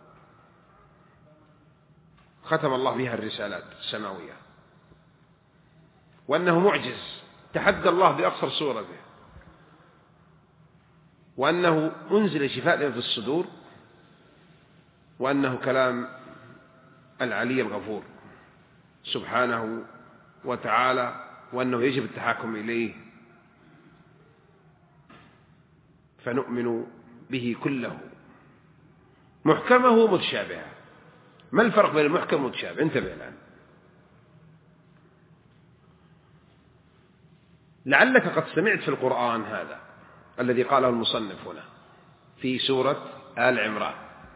S1: ختم الله بها الرسالات السماوية، وأنه معجز تحدى الله بأقصر صورة به، وأنه أنزل شفاء في الصدور، وأنه كلام العلي الغفور سبحانه وتعالى، وأنه يجب التحاكم إليه. فنؤمن به كله، محكمه متشابهه. ما الفرق بين المحكم والمتشابه؟ انتبه الآن. لعلك قد سمعت في القرآن هذا الذي قاله المصنف هنا في سورة آل عمران،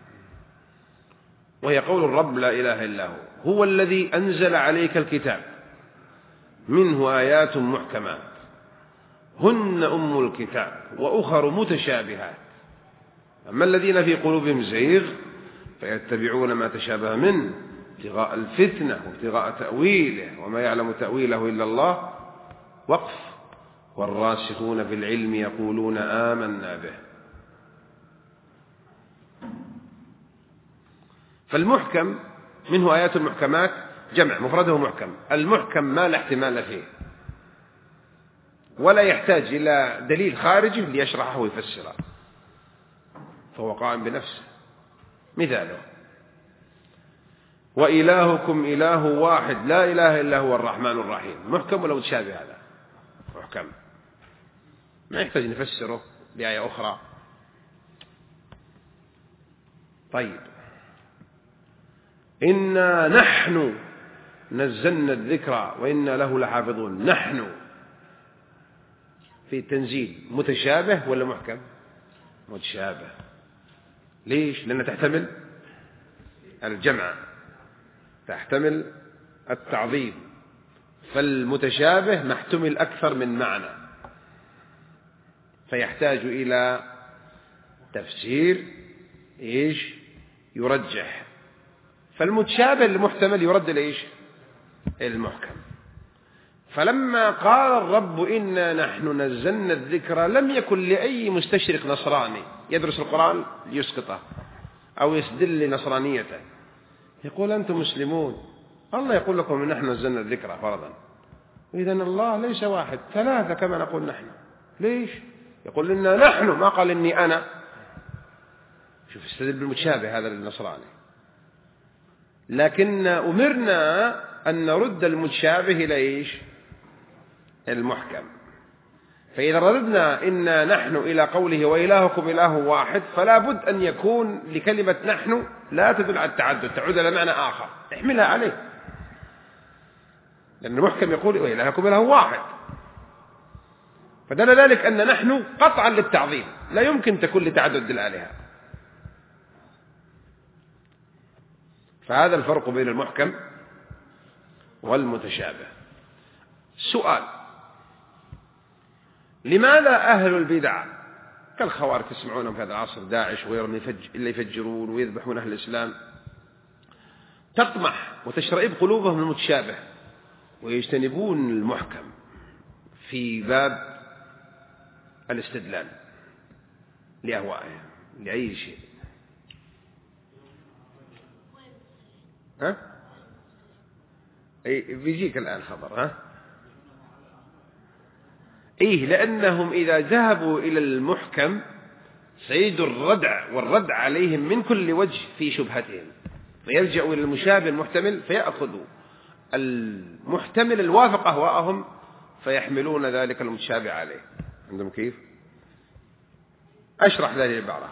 S1: وهي قول الرب لا إله إلا هو الذي أنزل عليك الكتاب منه آيات محكمات هن أم الكتاب وأخر متشابهات أما الذين في قلوبهم زيغ فيتبعون ما تشابه منه ابتغاء الفتنة وابتغاء تأويله وما يعلم تأويله إلا الله. وقف. والراسخون في العلم يقولون آمنا به. فالمحكم منه آيات المحكمات جمع مفرده محكم. المحكم ما لا احتمال فيه ولا يحتاج إلى دليل خارجي ليشرحه ويفسره، فهو قائم بنفسه. مثاله: وإلهكم إله واحد لا إله إلا هو الرحمن الرحيم. محكم ولا متشابه؟ هذا محكم، ما يحتاج نفسره بآية أخرى. طيب: إنا نحن نزلنا الذكر وإنا له لحافظون. نحن في التنزيل متشابه ولا محكم؟ متشابه. ليش؟ لأنها تحتمل الجمع، تحتمل التعظيم، فالمتشابه محتمل أكثر من معنى، فيحتاج إلى تفسير يرجح، فالمتشابه المحتمل يرد لإيش؟ المحكم. فلما قال الرب إنا نحن نزلنا الذكر لم يكن لأي مستشرق نصراني يدرس القرآن ليسقطه أو يستدل لنصرانيته يقول أنتم مسلمون، الله يقول لكم نحن نزلنا الذكر فرضا، إذن الله ليس واحد، ثلاثة كما نقول نحن. ليش؟ يقول لنا نحن، ما قال إني أنا. شوف استدل بالمتشابه هذا للنصراني. لكن أمرنا أن نرد المتشابه إلى إيش؟ المحكم. فإذا رددنا إنا نحن إلى قوله وإلهكم إله واحد، فلا بد أن يكون لكلمة نحن لا تدل على التعدد، تعود إلى معنى آخر احملها عليه، لأن المحكم يقول وإلهكم إله واحد، فدل ذلك أن نحن قطعا للتعظيم، لا يمكن تكون لتعدد الآلهة. فهذا الفرق بين المحكم والمتشابه. سؤال: لماذا أهل البدع كالخوارج تسمعونهم في هذا العصر، داعش وغيرهم اللي يفجرون ويذبحون أهل الإسلام، تطمح وتشرئب قلوبهم المتشابه ويجتنبون المحكم في باب الاستدلال لأهوائهم لأي شيء؟ ها؟ بيجيك الآن خبر. ها؟ لأنهم إذا ذهبوا إلى المحكم سيجدوا الردع والردع عليهم من كل وجه في شبهتهم، فيرجعوا إلى المشابه المحتمل فيأخذوا المحتمل الوافق أهواءهم فيحملون ذلك المتشابه عليه. عندهم كيف؟ أشرح ذلك العبارة.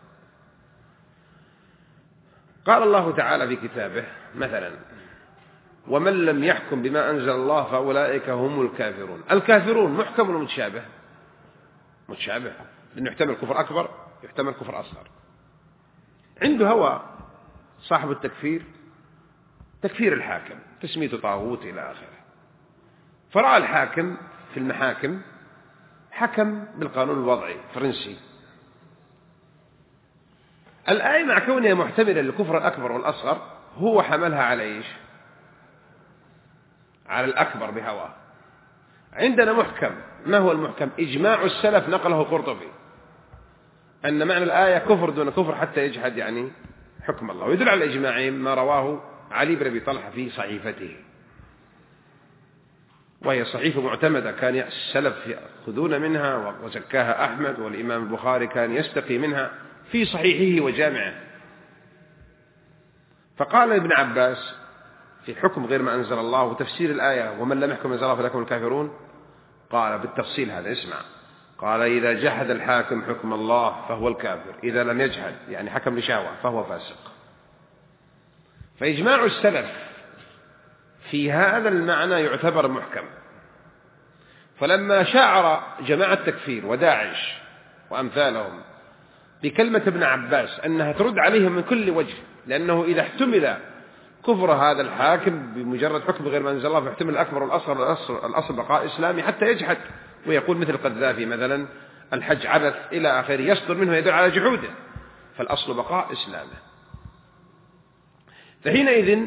S1: قال الله تعالى في كتابه مثلا: ومن لم يحكم بما أنزل الله فأولئك هم الكافرون. الكافرون محكم ولا متشابه؟ متشابه، لأنه يحتمل كفر أكبر يحتمل كفر أصغر. عنده هوى صاحب التكفير، تكفير الحاكم، تسميته طاغوت إلى آخره، فرأى الحاكم في المحاكم حكم بالقانون الوضعي الفرنسي، الآية مع كونها محتملة للكفر الأكبر والأصغر هو حملها على إيش؟ على الأكبر بهواه. عندنا محكم. ما هو المحكم؟ إجماع السلف نقله قرطبي أن معنى الآية كفر دون كفر حتى يجحد يعني حكم الله، ويدل على إجماعهم ما رواه علي بن أبي طلحة في صحيفته، وهي صحيفة معتمدة كان السلف يأخذون منها، وزكاها أحمد، والإمام البخاري كان يستقي منها في صحيحه وجامعه. فقال ابن عباس في حكم غير ما أنزل الله وتفسير الآية ومن لم يحكم أنزل الله فلكم الكافرون، قال بالتفصيل هذا، اسمع، قال: إذا جحد الحاكم حكم الله فهو الكافر، إذا لم يجحد يعني حكم لشهوة فهو فاسق. فإجماع السلف في هذا المعنى يعتبر محكم. فلما شعر جماعة التكفير وداعش وأمثالهم بكلمة ابن عباس أنها ترد عليهم من كل وجه، لأنه إذا احتمل كفر هذا الحاكم بمجرد حكم غير ما أنزل الله فاحتمل الأكبر والأصغر، الأصل بقاء إسلامي حتى يجحد ويقول مثل قذافي مثلا الحج عبث إلى آخره، يصدر منه يدل على جحوده، فالأصل بقاء إسلامه. فحينئذ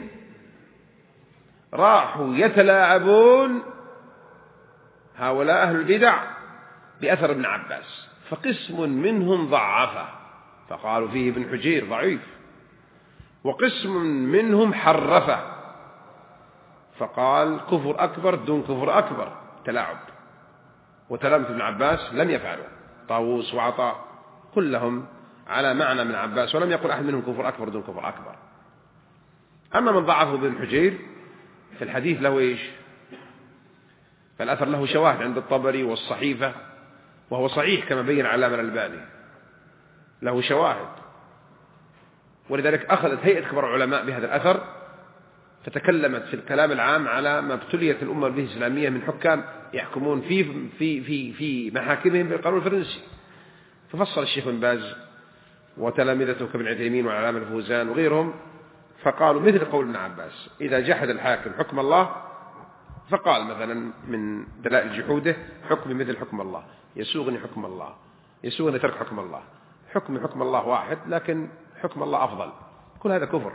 S1: راحوا يتلاعبون هؤلاء أهل البدع بأثر ابن عباس، فقسم منهم ضعفه فقالوا فيه ابن حجير ضعيف، وقسم منهم حرفه فقال كفر أكبر دون كفر أكبر، تلاعب. وتلامذة ابن عباس لم يفعلوا، طاووس وعطاء كلهم على معنى من عباس، ولم يقل أحد منهم كفر أكبر دون كفر أكبر. أما من ضعفه ابن حجير في الحديث له إيش؟ فالأثر له شواهد عند الطبري والصحيفة، وهو صحيح كما بين علامة الألباني، له شواهد، ولذلك أخذت هيئة كبار العلماء بهذا الأثر فتكلمت في الكلام العام على ما ابتليت الأمة به الإسلامية من حكام يحكمون في محاكمهم بالقانون الفرنسي. ففصل الشيخ بن باز وتلامذته كابن عثيمين والعلامة الفوزان وغيرهم، فقالوا مثل قول ابن عباس: إذا جحد الحاكم حكم الله، فقال مثلا من دلائل جحوده حكم مثل حكم الله، يسوغني حكم الله، يسوغني ترك حكم الله، حكم الله واحد لكن حكم الله أفضل، كل هذا كفر.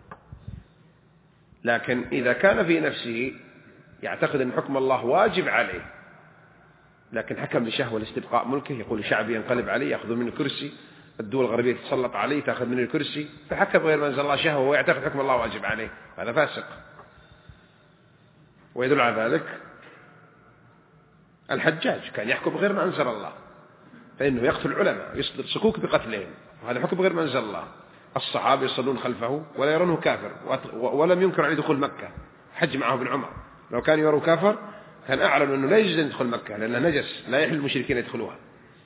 S1: لكن إذا كان في نفسه يعتقد أن حكم الله واجب عليه، لكن حكم لشهوة لاستبقاء ملكه، يقول شعبي ينقلب عليه يأخذ منه الكرسي، الدول الغربية تتسلط عليه تأخذ منه الكرسي، فحكم غير ما أنزل الله شهوة ويعتقد حكم الله واجب عليه، هذا فاسق. ويدل على ذلك الحجاج كان يحكم غير ما أنزل الله، فإنه يقتل العلماء يصدر صكوك بقتلهم، وهذا حكم غير ما أنزل الله. الصحابة يصلون خلفه ولا يرونه كافر، ولم ينكر عليه دخول مكة، حج معه ابن عمر، لو كان يروا كافر كان أعلم أنه لا يجوز أن يدخل مكة لأنها نجس، لا يحل المشركين يدخلوها.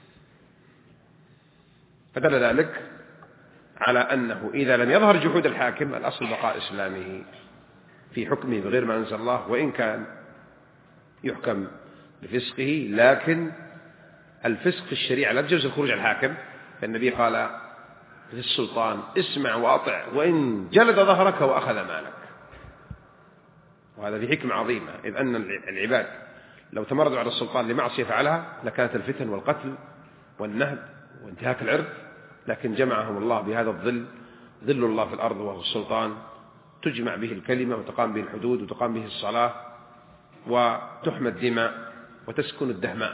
S1: فدل ذلك على أنه إذا لم يظهر جحود الحاكم الأصل بقاء إسلامه في حكمه بغير ما أنزل الله، وإن كان يحكم بفسقه، لكن الفسق في الشريعة لا يجوز الخروج على الحاكم. فالنبي قال في السلطان اسمع وأطع وإن جلد ظهرك وأخذ مالك، وهذا في حكمة عظيمة، إذ أن العباد لو تمردوا على السلطان لمعصية فعلها لكانت الفتن والقتل والنهب وانتهاك العرض، لكن جمعهم الله بهذا الظل، ظل الله في الأرض وهو السلطان، تجمع به الكلمة وتقام به الحدود وتقام به الصلاة وتحمى الدماء وتسكن الدهماء.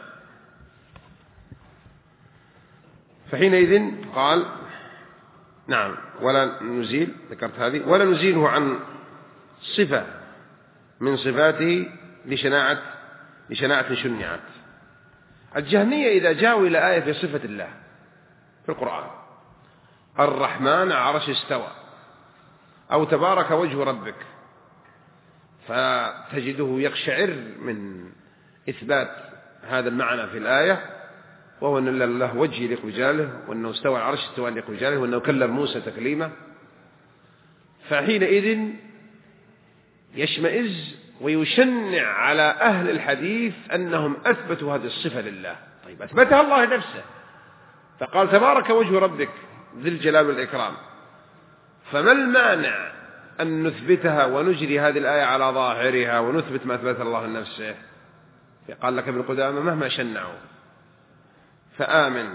S1: فحينئذ قال نعم ولا نزيل، ذكرت هذه، ولا نزيله عن صفة من صفاته لشناعة شنعت. الجهمية إذا جاءوا إلى آية في صفة الله في القرآن، الرحمن على عرش استوى أو تبارك وجه ربك، فتجده يقشعر من إثبات هذا المعنى في الآية، وهو أن الله وجه يليق بجلاله، وأنه استوى على العرش استوى يليق بجلاله، وأنه كلم موسى تكليما. فحينئذ يشمئز ويشنع على أهل الحديث أنهم أثبتوا هذه الصفة لله. طيب أثبتها الله نفسه، فقال تبارك وجه ربك ذي الجلال والإكرام، فما المانع أن نثبتها ونجري هذه الآية على ظاهرها ونثبت ما أثبت الله لنفسه؟ قال لك ابن قدامة مهما شنعوا فآمن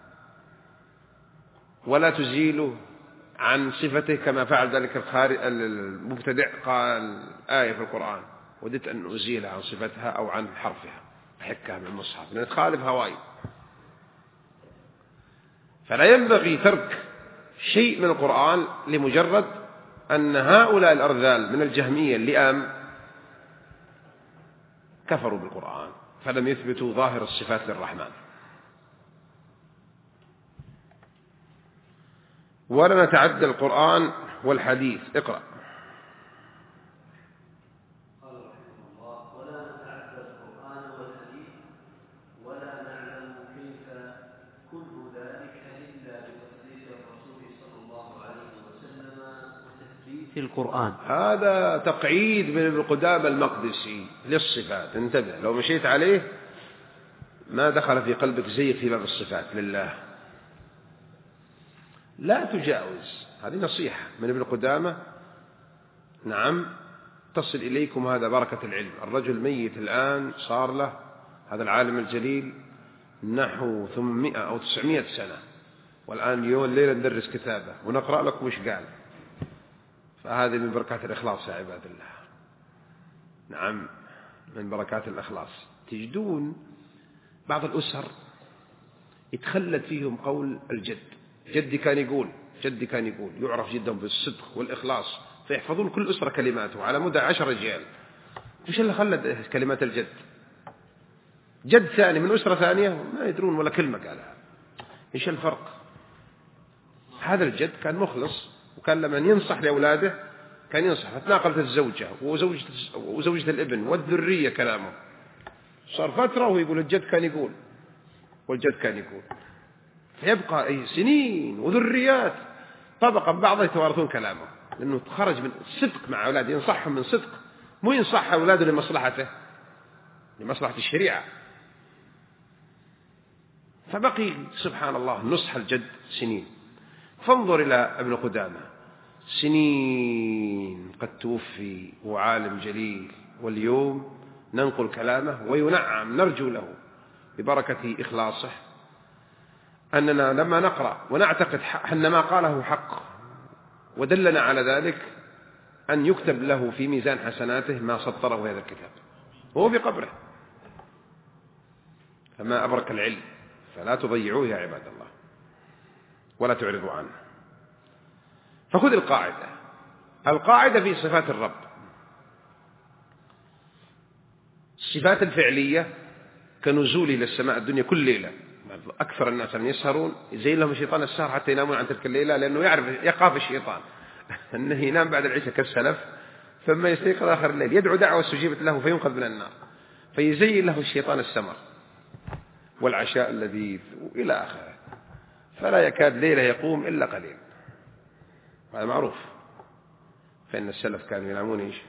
S1: ولا تزيله عن صفته كما فعل ذلك المبتدع، قال آية في القرآن وددت أن أزيلها عن صفتها أو عن حرفها أحكها من المصحف لأن تخالف هواي. فلا ينبغي ترك شيء من القرآن لمجرد أن هؤلاء الأرذال من الجهمية اللئام كفروا بالقرآن فلم يثبتوا ظاهر الصفات للرحمن. ولا نتعدى القرآن والحديث. اقرأ.
S2: قال رحمه الله ولا نتعدى القرآن والحديث ولا نعلم كيف كل ذلك إلا بتصديق الرسول صلى الله عليه وسلم وتثبيت القرآن.
S1: هذا تقعيد من ابن قدامة المقدسي للصفات، انتبه، لو مشيت عليه ما دخل في قلبك زي في باب الصفات لله، لا تجاوز. هذه نصيحة من ابن قدامة، نعم، تصل إليكم هذا بركة العلم. الرجل ميت الآن صار له هذا العالم الجليل نحو 800 أو 900 سنة، والآن اليوم الليلة ندرس كتابه ونقرأ لكم وش قال. فهذه من بركات الإخلاص يا عباد الله، نعم، من بركات الإخلاص. تجدون بعض الأسر يتخلد فيهم قول الجد، جدي كان يقول، جدي كان يقول، يعرف جدا بالصدق والإخلاص، فيحفظون كل أسرة كلماته على مدى 10 رجال. وش اللي خلد كلمات الجد؟ جد ثاني من أسرة ثانية ما يدرون ولا كلمة قالها. إيش الفرق؟ هذا الجد كان مخلص، وكان لما ينصح لأولاده كان ينصح، فتناقلت الزوجة وزوجة الابن والذرية كلامه. صار فترة وهو يقول الجد كان يقول والجد كان يقول، فيبقى أي سنين وذريات طبقا بعضها يتوارثون كلامه، لأنه خرج من الصدق مع أولاده، ينصحهم من صدق، مو ينصح أولاده لمصلحته، لمصلحة الشريعة. فبقي سبحان الله نصح الجد سنين. فانظر إلى ابن قدامة، سنين قد توفي وعالم جليل، واليوم ننقل كلامه وينعم، نرجو له ببركة إخلاصه أننا لما نقرأ ونعتقد أن ما قاله حق ودلنا على ذلك أن يكتب له في ميزان حسناته ما سطره في هذا الكتاب وهو في قبره. فما أبرك العلم، فلا تضيعوه يا عباد الله ولا تعرضوا عنه. فخذ القاعدة في صفات الرب. الصفات الفعلية كنزوله إلى السماء الدنيا كل ليلة. أكثر الناس من يسهرون يزين لهم الشيطان السهر حتى ينامون عن تلك الليلة، لأنه يخاف الشيطان أنه ينام بعد العشاء كالسلف ثم يستيقظ آخر الليل يدعو دعوة استجيبت له فينقذ من النار، فيزين له الشيطان السمر والعشاء اللذيذ إلى آخره، فلا يكاد ليلة يقوم إلا قليل. هذا معروف. فإن السلف كانوا ينامون إيش؟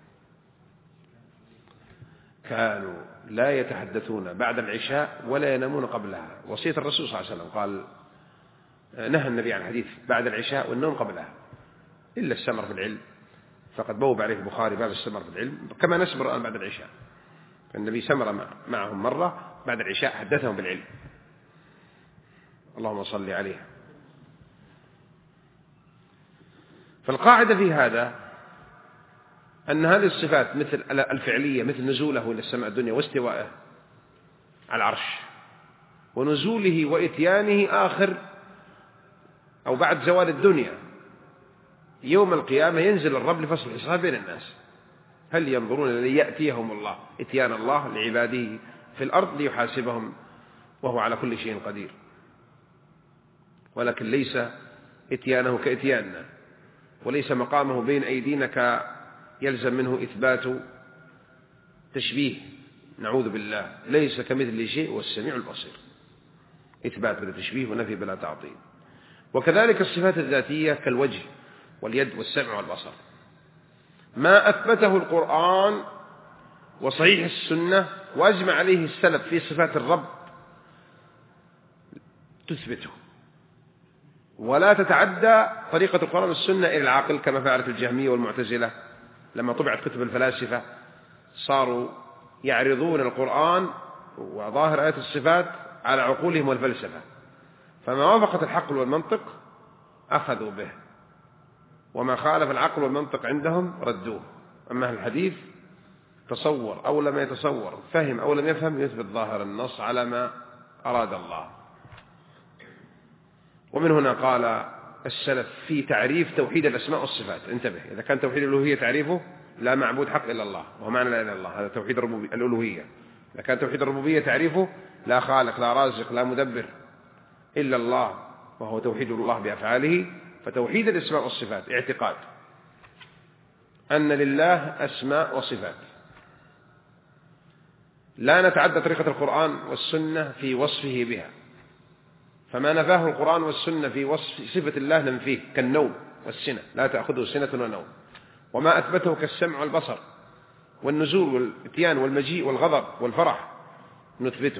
S1: كانوا لا يتحدثون بعد العشاء ولا ينامون قبلها. وصية الرسول صلى الله عليه وسلم قال نهى النبي عن الحديث بعد العشاء والنوم قبلها إلا السمر في العلم، فقد بوب عليه البخاري باب السمر في العلم كما نسمر الآن بعد العشاء. فالنبي سمر معهم مرة بعد العشاء حدثهم بالعلم. اللهم صل عليه. فالقاعدة في هذا أن هذه الصفات مثل الفعلية مثل نزوله إلى السماء الدنيا واستوائه على العرش ونزوله وإتيانه آخر أو بعد زوال الدنيا يوم القيامة ينزل الرب لفصل الحساب بين الناس. هل ينظرون أن يأتيهم الله إتيان الله لعباده في الأرض ليحاسبهم وهو على كل شيء قدير، ولكن ليس إتيانه كإتياننا، وليس مقامه بين أيدينا يلزم منه إثبات تشبيه، نعوذ بالله، ليس كمثل شيء والسميع البصير، إثبات بلا تشبيه ونفي بلا تعطيل. وكذلك الصفات الذاتية كالوجه واليد والسمع والبصر، ما أثبته القرآن وصحيح السنة وأجمع عليه السلف في صفات الرب تثبته، ولا تتعدى طريقة القرآن والسنة إلى العقل كما فعلت الجهمية والمعتزلة لما طبعت كتب الفلاسفة، صاروا يعرضون القرآن وظاهر آيات الصفات على عقولهم والفلسفة، فما وافقت العقل والمنطق أخذوا به، وما خالف العقل والمنطق عندهم ردوه. أما الحديث تصور أو لم يتصور، فهم أو لم يفهم، يثبت ظاهر النص على ما أراد الله. ومن هنا قال السلف في تعريف توحيد الأسماء والصفات، انتبه، إذا كان توحيد الألوهية تعريفه لا معبود حق إلا الله وهو معنى لا إله إلا الله، هذا توحيد الألوهية. إذا كان توحيد الربوبية تعريفه لا خالق لا رازق لا مدبر إلا الله وهو توحيد الله بأفعاله، فتوحيد الأسماء والصفات اعتقاد أن لله أسماء وصفات لا نتعدى طريقة القرآن والسنة في وصفه بها، فما نفاه القرآن والسنة في وصف صفة الله ننفيه كالنوم والسنة، لا تأخذه سنة ونوم، وما أثبته كالسمع والبصر والنزول والإتيان والمجيء والغضب والفرح نثبته،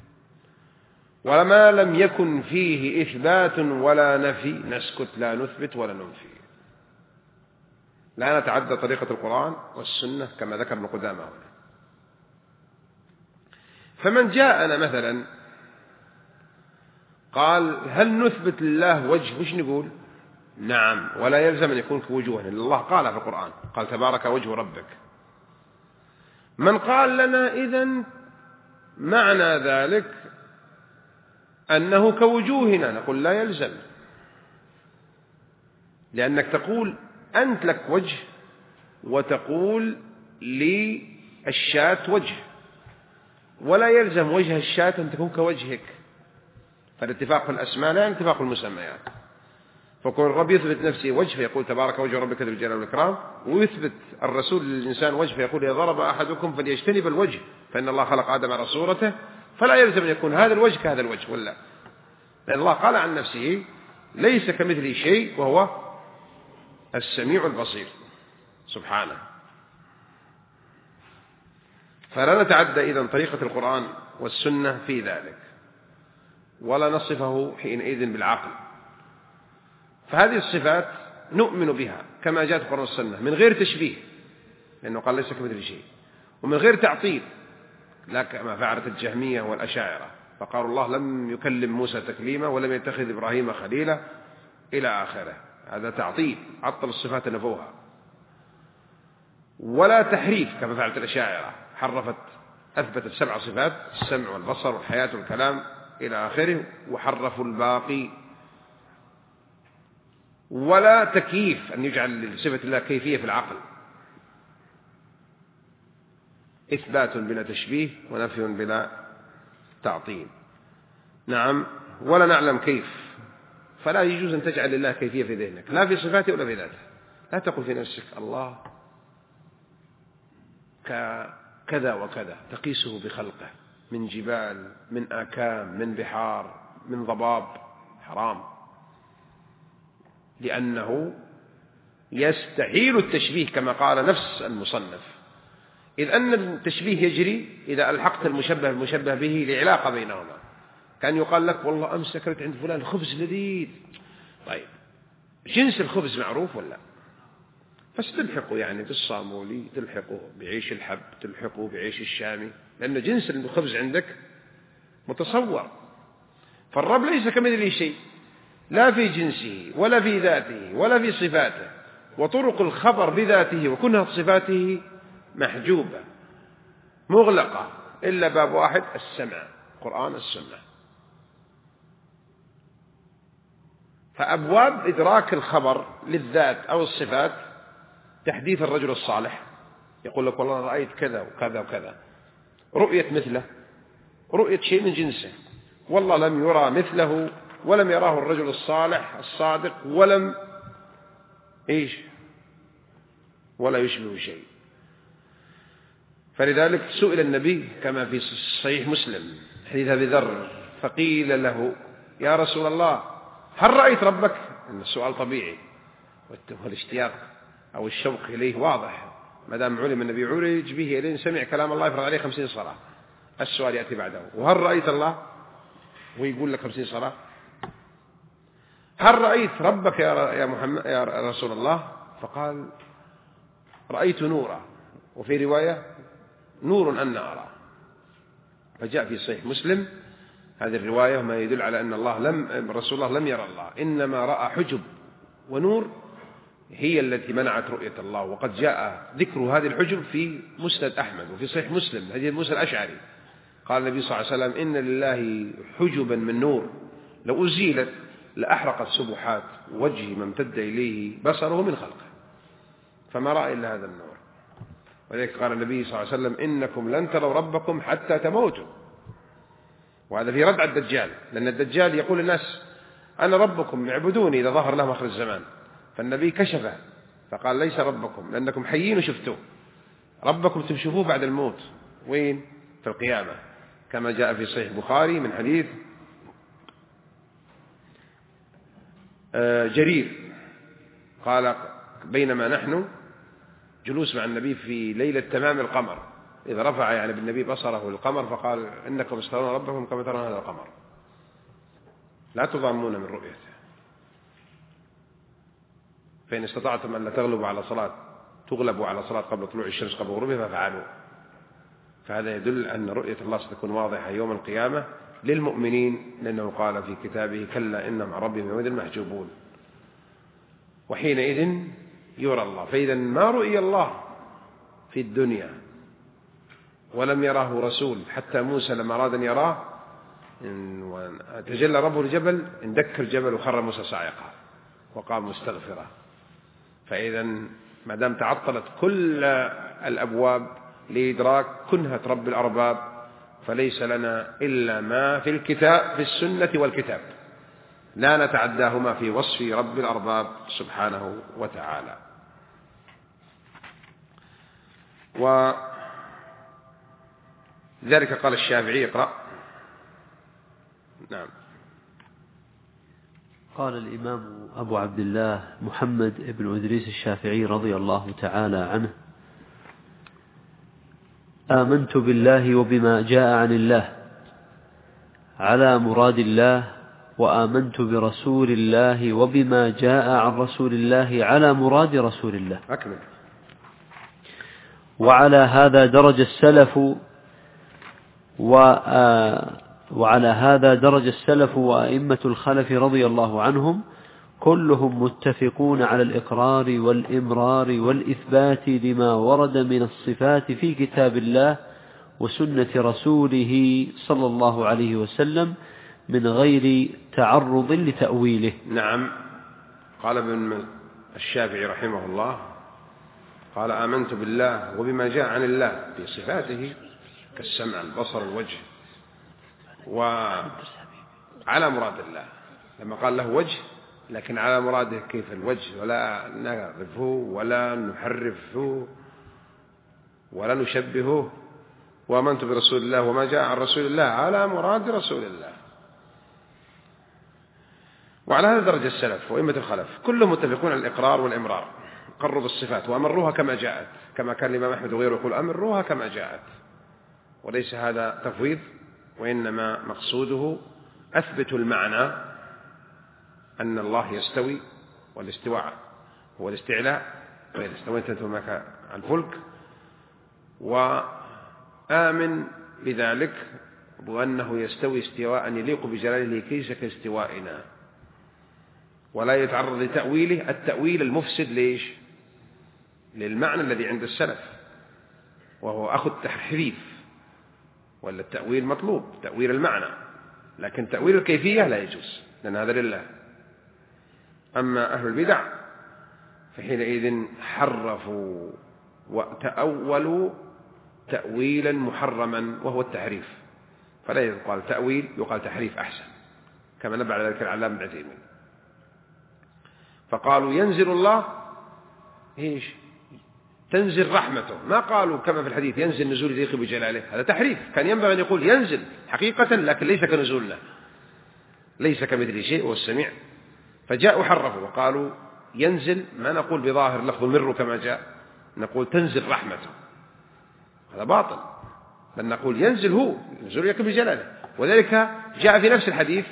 S1: وما لم يكن فيه إثبات ولا نفي نسكت لا نثبت ولا ننفي، لا نتعدى طريقة القرآن والسنة كما ذكر ابن قدامة هنا. فمن جاءنا مثلا قال هل نثبت لله وجه، وش نقول؟ نعم، ولا يلزم أن يكون كوجوه، لأن الله قال في القرآن قال تبارك وجه ربك. من قال لنا إذن معنى ذلك أنه كوجوهنا، نقول لا يلزم، لأنك تقول أنت لك وجه وتقول للشاة وجه، ولا يلزم وجه الشاة أن تكون كوجهك، فالاتفاق في الأسماء لا اتفاق في المسميات. فكون الرب يثبت نفسه وجه فيقول تبارك وجه ربك ذو الجلال والإكرام، ويثبت الرسول للإنسان وجه فيقول إذا ضرب أحدكم فليجتنب الوجه فإن الله خلق آدم على صورته، فلا يلزم أن يكون هذا الوجه كهذا الوجه، ولا، لأن الله قال عن نفسه ليس كمثله شيء وهو السميع البصير سبحانه. فلا نتعدى إذن طريقة القرآن والسنة في ذلك، ولا نصفه حينئذ بالعقل. فهذه الصفات نؤمن بها كما جاءت القرآن والسنة من غير تشبيه، لأنه قال ليس كمثله شيء، ومن غير تعطيل، لا كما فعلت الجهمية والأشاعرة فقالوا الله لم يكلم موسى تكليما ولم يتخذ إبراهيم خليلا إلى آخره. هذا تعطيل، عطل الصفات نفوها. ولا تحريف كما فعلت الأشاعرة، أثبتت 7 صفات: السمع والبصر والحياة والكلام إلى آخره، وحرفوا الباقي. ولا تكييف، أن يجعل لصفة الله كيفية في العقل، إثبات بلا تشبيه ونفي بلا تعطيل. نعم. ولا نعلم كيف، فلا يجوز أن تجعل لله كيفية في ذهنك، لا في صفاته ولا في ذاته. لا تقل في نفسك الله كذا وكذا، تقيسه بخلقه من جبال، من آكام، من بحار، من ضباب. حرام، لأنه يستحيل التشبيه كما قال نفس المصنف، إذ أن التشبيه يجري إذا ألحقت المشبه بالمشبه به لعلاقة بينهما. كان يقال لك والله أمس أكلت عند فلان خبز لذيذ. طيب، جنس الخبز معروف ولا؟ بس تلحقه يعني بالصامولي، تلحقه بعيش الحب، تلحقه بعيش الشامي، لأن جنس الخبز عندك متصور. فالرب ليس كمثله شيء، لا في جنسه ولا في ذاته ولا في صفاته. وطرق الخبر بذاته وكنها صفاته محجوبة مغلقة، إلا باب واحد: السمع، القرآن، السنة. فأبواب إدراك الخبر للذات أو الصفات: تحديث الرجل الصالح، يقول لك والله رأيت كذا وكذا وكذا، رؤية مثله، رؤية شيء من جنسه، والله لم يرى مثله ولم يراه الرجل الصالح الصادق ولا يشبه شيء. فلذلك سئل النبي كما في صحيح مسلم حديث أبي ذر، فقيل له: يا رسول الله، هل رأيت ربك؟ إن السؤال طبيعي، والاشتياق أو الشوق إليه واضح، ما دام علم النبي عرج به إليه، سمع كلام الله يفرض عليه 50 صلاة. السؤال يأتي بعده: وهل رأيت الله؟ ويقول لك 50 صلاة. هل رأيت ربك يا محمد يا رسول الله؟ فقال: رأيت نورا، وفي رواية: نور أن أرى. فجاء في صحيح مسلم هذه الرواية ما يدل على أن رسول الله لم يرى الله، إنما رأى حجب ونور هي التي منعت رؤية الله. وقد جاء ذكر هذه الحجب في مسند أحمد وفي صحيح مسلم حديث موسى الأشعري، قال النبي صلى الله عليه وسلم: إن لله حجبا من نور لو أزيلت لأحرقت سبحات وجه ما امتد إليه بصره من خلقه، فما رأى إلا هذا النور. ولذلك قال النبي صلى الله عليه وسلم: إنكم لن تروا ربكم حتى تموتوا. وهذا في رد على الدجال، لأن الدجال يقول الناس: أنا ربكم اعبدوني إذا ظهر لهم آخر الزمان. فالنبي كشفه فقال: ليس ربكم، لأنكم حيين وشفتوه، ربكم تشوفوه بعد الموت. وين؟ في القيامة، كما جاء في صحيح البخاري من حديث جرير قال: بينما نحن جلوس مع النبي في ليلة تمام القمر، إذا رفع يعني بالنبي بصره للقمر فقال: إنكم سترون ربكم كما ترون هذا القمر، لا تضامون من رؤيته، فإن استطعتم أن لا تغلبوا على صلاة قبل طلوع الشمس قبل غروبها فافعلوا. فهذا يدل أن رؤية الله ستكون واضحة يوم القيامة للمؤمنين، لأنه قال في كتابه: كلا إنهم عن ربهم يومئذ محجوبون. وحينئذ يرى الله. فإذا ما رؤي الله في الدنيا ولم يراه رسول، حتى موسى لما أراد أن يراه تجلى ربه الجبل، اندك الجبل وخر موسى صاعقا وقام مستغفرا. فإذا ما دام تعطلت كل الأبواب لإدراك كنهة رب الأرباب، فليس لنا إلا ما في الكتاب، في السنة والكتاب، لا نتعداهما في وصف رب الأرباب سبحانه وتعالى. وذلك قال الشافعي: اقرأ. نعم.
S2: قال الإمام أبو عبد الله محمد بن إدريس الشافعي رضي الله تعالى عنه: آمنت بالله وبما جاء عن الله على مراد الله، وآمنت برسول الله وبما جاء عن رسول الله على مراد رسول الله.
S1: أكمل.
S2: وعلى هذا درج السلف وأئمة الخلف رضي الله عنهم،
S3: كلهم متفقون على الإقرار والإمرار والإثبات لما ورد من الصفات في كتاب الله وسنة رسوله صلى الله عليه وسلم من غير تعرض لتأويله.
S1: نعم. قال ابن الشافعي رحمه الله قال آمنت بالله وبما جاء عن الله في صفاته كالسمع البصر الوجه وعلى مراد الله، لما قال له وجه لكن على مراده كيف الوجه، ولا نعرفه ولا نحرفه ولا نشبهه. وآمنت برسول الله وما جاء عن رسول الله على مراد رسول الله. وعلى هذا درجة السلف وإمة الخلف كلهم متفقون على الإقرار والإمرار، قروا بالصفات وأمروها كما جاءت، كما كان الإمام أحمد وغيره يقول أمروها كما جاءت، وليس هذا تفويض، وإنما مقصوده أثبت المعنى أن الله يستوي، والاستواء هو الاستعلاء، وإذا استويت أنت معك على الفلك، وآمن بذلك وأنه يستوي استواء يليق بجلاله ليس كاستوائنا، ولا يتعرض لتأويله، التأويل المفسد ليش؟ للمعنى الذي عند السلف وهو أخذ تحريف، ولا التأويل مطلوب تأويل المعنى، لكن تأويل الكيفية لا يجوز لأن هذا لله. أما أهل البدع فحينئذ حرفوا وتأولوا تأويلا محرما وهو التحريف، فلا يقال تأويل يقال تحريف أحسن، كما نبع على ذلك العلامة ابن عثيمين. فقالوا ينزل الله إيش؟ تنزل رحمته، ما قالوا كما في الحديث ينزل نزول يليق بجلاله، هذا تحريف. كان ينبغي أن يقول ينزل حقيقة لكن ليس كنزولنا، ليس كمثل شيء هو السميع. فجاءوا حرفوا وقالوا ينزل، ما نقول بظاهر لفظ المر كما جاء، نقول تنزل رحمته، هذا باطل، بل نقول ينزل هو نزول يليق بجلاله. وذلك جاء في نفس الحديث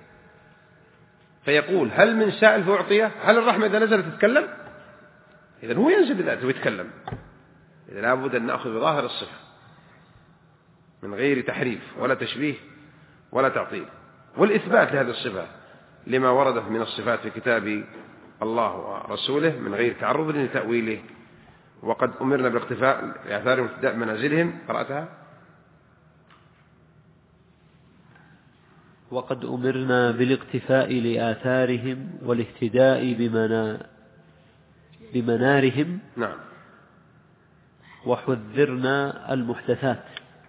S1: فيقول هل من سائل فأعطيه، هل الرحمة إذا نزلت تتكلم؟ إذن هو ينزل بذاته ويتكلم، إذا لابد أن نأخذ بظاهر الصفة من غير تحريف ولا تشبيه ولا تعطيل، والإثبات لهذه الصفة لما ورد من الصفات في كتاب الله ورسوله من غير تعرض لتأويله. وقد أمرنا بالاقتفاء لآثارهم ابتداء منازلهم، قرأتها؟
S3: وقد أمرنا بالاقتفاء لآثارهم والاهتداء بمنارهم.
S1: نعم.
S3: وحذرنا المحدثات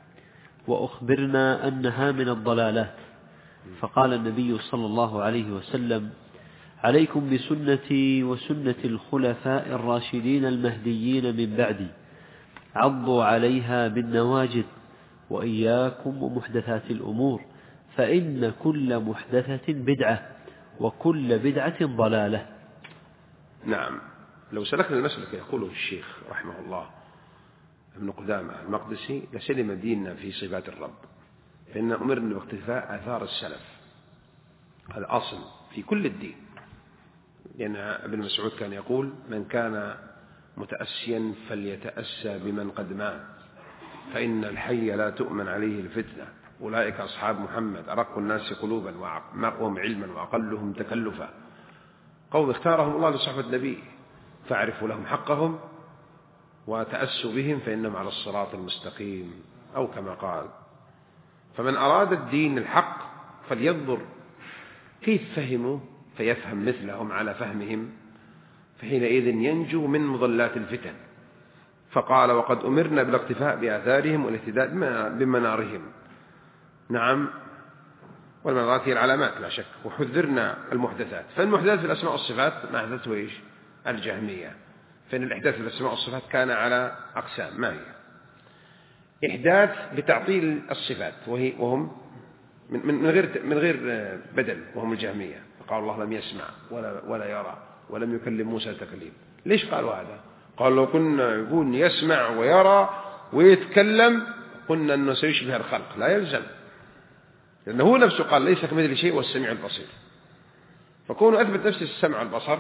S3: وأخبرنا أنها من الضلالات، فقال النبي صلى الله عليه وسلم عليكم بسنتي وسنة الخلفاء الراشدين المهديين من بعدي، عضوا عليها بالنواجذ، وإياكم ومحدثات الأمور، فإن كل محدثة بدعة وكل بدعة ضلالة.
S1: نعم. لو سلكنا المسلك يقوله الشيخ رحمه الله ابن قدامة المقدسي لسلم ديننا في صفات الرب، فإن أمرنا باقتفاء آثار السلف، هذا أصل في كل الدين. لأن ابن مسعود كان يقول من كان متأسيا فليتأسى بمن قد مات، فإن الحي لا تؤمن عليه الفتنة، أولئك أصحاب محمد أرق الناس قلوبا وأقوم علما وأقلهم تكلفا، قوم اختارهم الله لصحبة النبي فاعرفوا لهم حقهم وتأسوا بهم فإنهم على الصراط المستقيم، أو كما قال. فمن أراد الدين الحق فلينظر كيف فهموا فيفهم مثلهم على فهمهم، فحينئذ ينجو من مضلات الفتن. فقال وقد أمرنا بالاقتفاء بآثارهم والاهتداء بمنارهم. نعم. والمنارات هي العلامات لا شك. وحذرنا المحدثات، فالمحدثات في الأسماء والصفات ما أحدثه إيش؟ الجهمية. فإن الإحداث في الأسماء والصفات كان على أقسام، ما هي؟ إحداث بتعطيل الصفات وهم من غير بدل، وهم الجهمية، فقال الله لم يسمع ولا يرى ولم يكلم موسى تكليم. ليش قالوا هذا؟ قال لو كنا يقول يسمع ويرى ويتكلم قلنا أنه سيشبه الخلق، لا يلزم، لأنه هو نفسه قال ليس كمثل شيء والسميع البصير. فكونه أثبت نفسه السمع البصر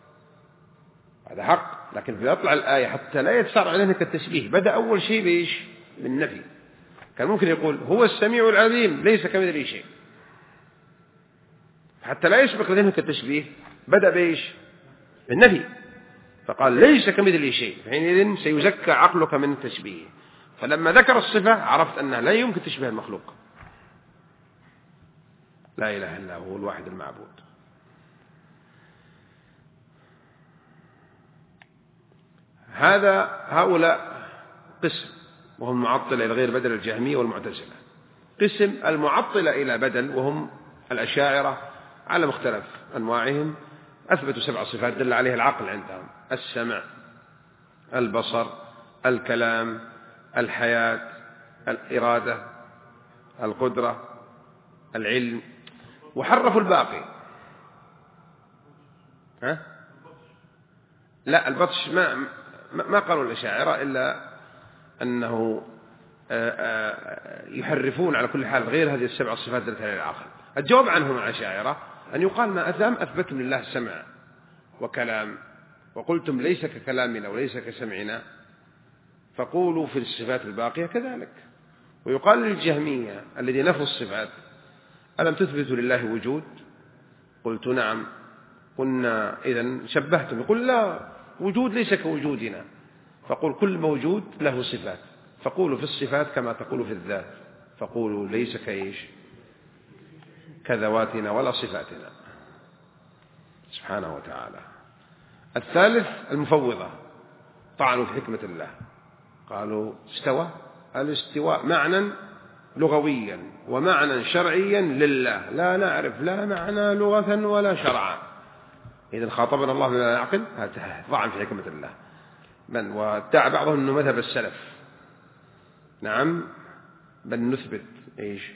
S1: هذا حق، لكن في أطلع الآية حتى لا يتصار علينا كالتشبيه بدأ أول شيء بإيش؟ بالنفي. كان ممكن يقول هو السميع العليم ليس كمثل شيء، حتى لا يسبق لذهنك التشبيه بدأ بإيش؟ بالنفي، فقال ليس كمثله شيء، حينئذ سيزكى عقلك من التشبيه. فلما ذكر الصفة عرفت أنها لا يمكن تشبه المخلوق، لا إله إلا هو الواحد المعبود. هؤلاء قسم، وهم المعطلة إلى غير بدل الجهمية والمعتزلة. قسم المعطلة إلى بدل وهم الأشاعرة على مختلف أنواعهم، أثبتوا 7 صفات دل عليها العقل عندهم: السمع، البصر، الكلام، الحياة، الإرادة، القدرة، العلم، وحرفوا الباقي. لا، البطش ما قالوا الأشاعرة إلا أنه يحرفون على كل حال غير هذه ال7 صفات دلت على العقل. الجواب عنهم الأشاعرة أن يقال: ما أدام أثبتم لله سمع وكلام وقلتم ليس ككلامنا وليس كسمعنا، فقولوا في الصفات الباقية كذلك. ويقال للجهمية الذي نفوا الصفات: ألم تثبتوا لله وجود؟ قلت نعم. قلنا إذن شبهتم. يقول: لا، وجود ليس كوجودنا. فقول: كل موجود له صفات، فقولوا في الصفات كما تقولوا في الذات، فقولوا ليس كإيش؟ كذواتنا ولا صفاتنا سبحانه وتعالى. الثالث المفوضة، طعنوا في حكمة الله، قالوا استوى. الاستواء معنى لغويا ومعنى شرعيا لله، لا نعرف لا معنى لغة ولا شرعا. إذا خاطبنا الله بما نعقل، هذا طعن في حكمة الله. وادعى بعضهم أنه مذهب السلف. نعم، بل نثبت إيش؟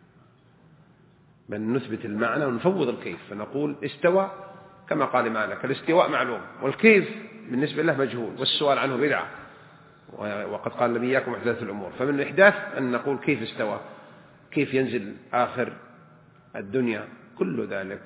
S1: بل نثبت المعنى ونفوض الكيف، فنقول استوى كما قال مالك: الاستواء معلوم والكيف بالنسبة له مجهول، والسؤال عنه بدعة. وقد قال النبي: إياكم محدثات الأمور. فمن الإحداث أن نقول كيف استوى، كيف ينزل آخر الدنيا، كل ذلك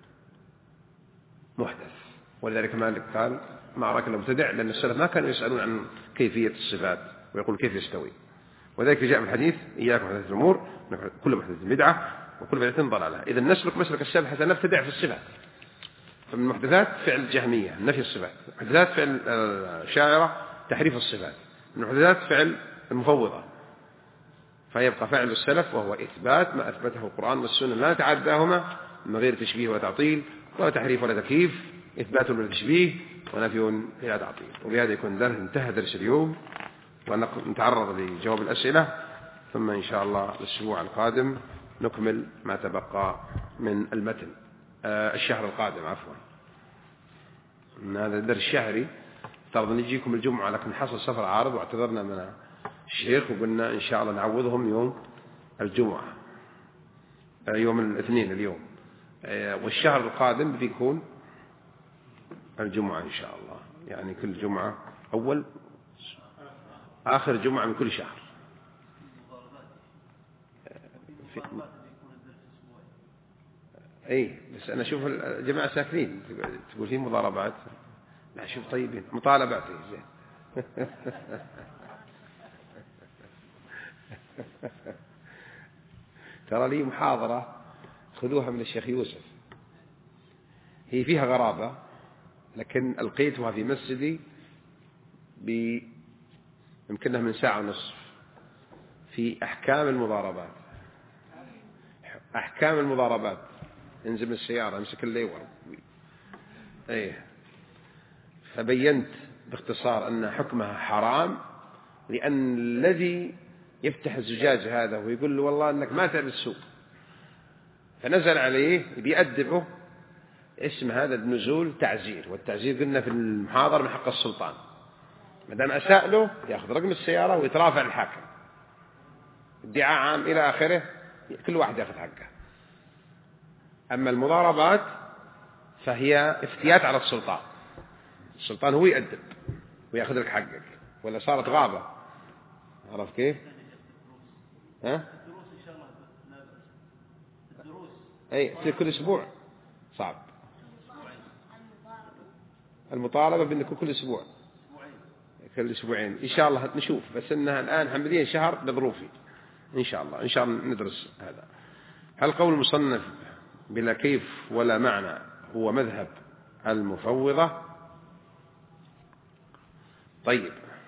S1: محدث. ولذلك مالك قال: ما أراك إلا مبتدع، لأن السلف ما كانوا يسألون عن كيفية الصفات ويقول كيف يستوي. وذلك جاء في الحديث: إياكم محدثات الأمور، كل محدث بدعة وكل بدعة ضلالة. إذا نسلك مسلك السلف حتى نبتدع في الصفات. فمن المحدثات فعل الجهمية نفي الصفات، محدثات فعل الشاعرة تحريف الصفات، من المحدثات فعل المفوضة. فيبقى فعل السلف وهو إثبات ما أثبته القرآن والسنة، لا نتعداهما من غير تشبيه وتعطيل ولا تحريف ولا تكييف، إثبات ولا تشبيه ونفي ولا تعطيل. وبهذا يكون انتهى درس اليوم، ونتعرض لجواب الأسئلة، ثم إن شاء الله الأسبوع القادم نكمل ما تبقى من المتن. الشهر القادم عفوا، هذا الدرس الشهري افترض أن يجيكم الجمعة، لكن حصل سفر عارض واعتذرنا من الشيخ، وقلنا إن شاء الله نعوضهم يوم الجمعة، يوم الاثنين اليوم. والشهر القادم بيكون الجمعة إن شاء الله، يعني كل جمعة أول آخر جمعة من كل شهر. أي بس أنا أشوف الجماعة ساكنين، تقول فيه مضاربات، لا شوف طيبين، مطالبات زين. ترى لي محاضرة خذوها من الشيخ يوسف، هي فيها غرابة، لكن ألقيتها في مسجدي يمكنها من ساعة ونصف، في أحكام المضاربات. أحكام المضاربات، انزل من السيارة امسك الليور. ايه، فبينت باختصار أن حكمها حرام، لأن الذي يفتح الزجاج هذا ويقول له والله أنك ما تعرف السوق، فنزل عليه بيأدبه. اسم هذا النزول تعزير، والتعزير قلنا في المحاضرة من حق السلطان، ما دام أساء له يأخذ رقم السيارة ويترافع الحاكم، ادعاء عام إلى آخره، كل واحد يأخذ حقه. أما المضاربات فهي افتيات على السلطان، السلطان هو يأدب ويأخذ لك حقك، ولا صارت غابة. عرف كيف؟ ها؟ الدروس إن شاء الله، الدروس أي في كل أسبوع صعب. المطالبة بأنك كل أسبوع، كل أسبوعين إن شاء الله نشوف، بس إنها الآن حمدين شهر بظروفي إن شاء الله، إن شاء الله ندرس هذا. هل قول المصنف بلا كيف ولا معنى هو مذهب المفوضة. طيب،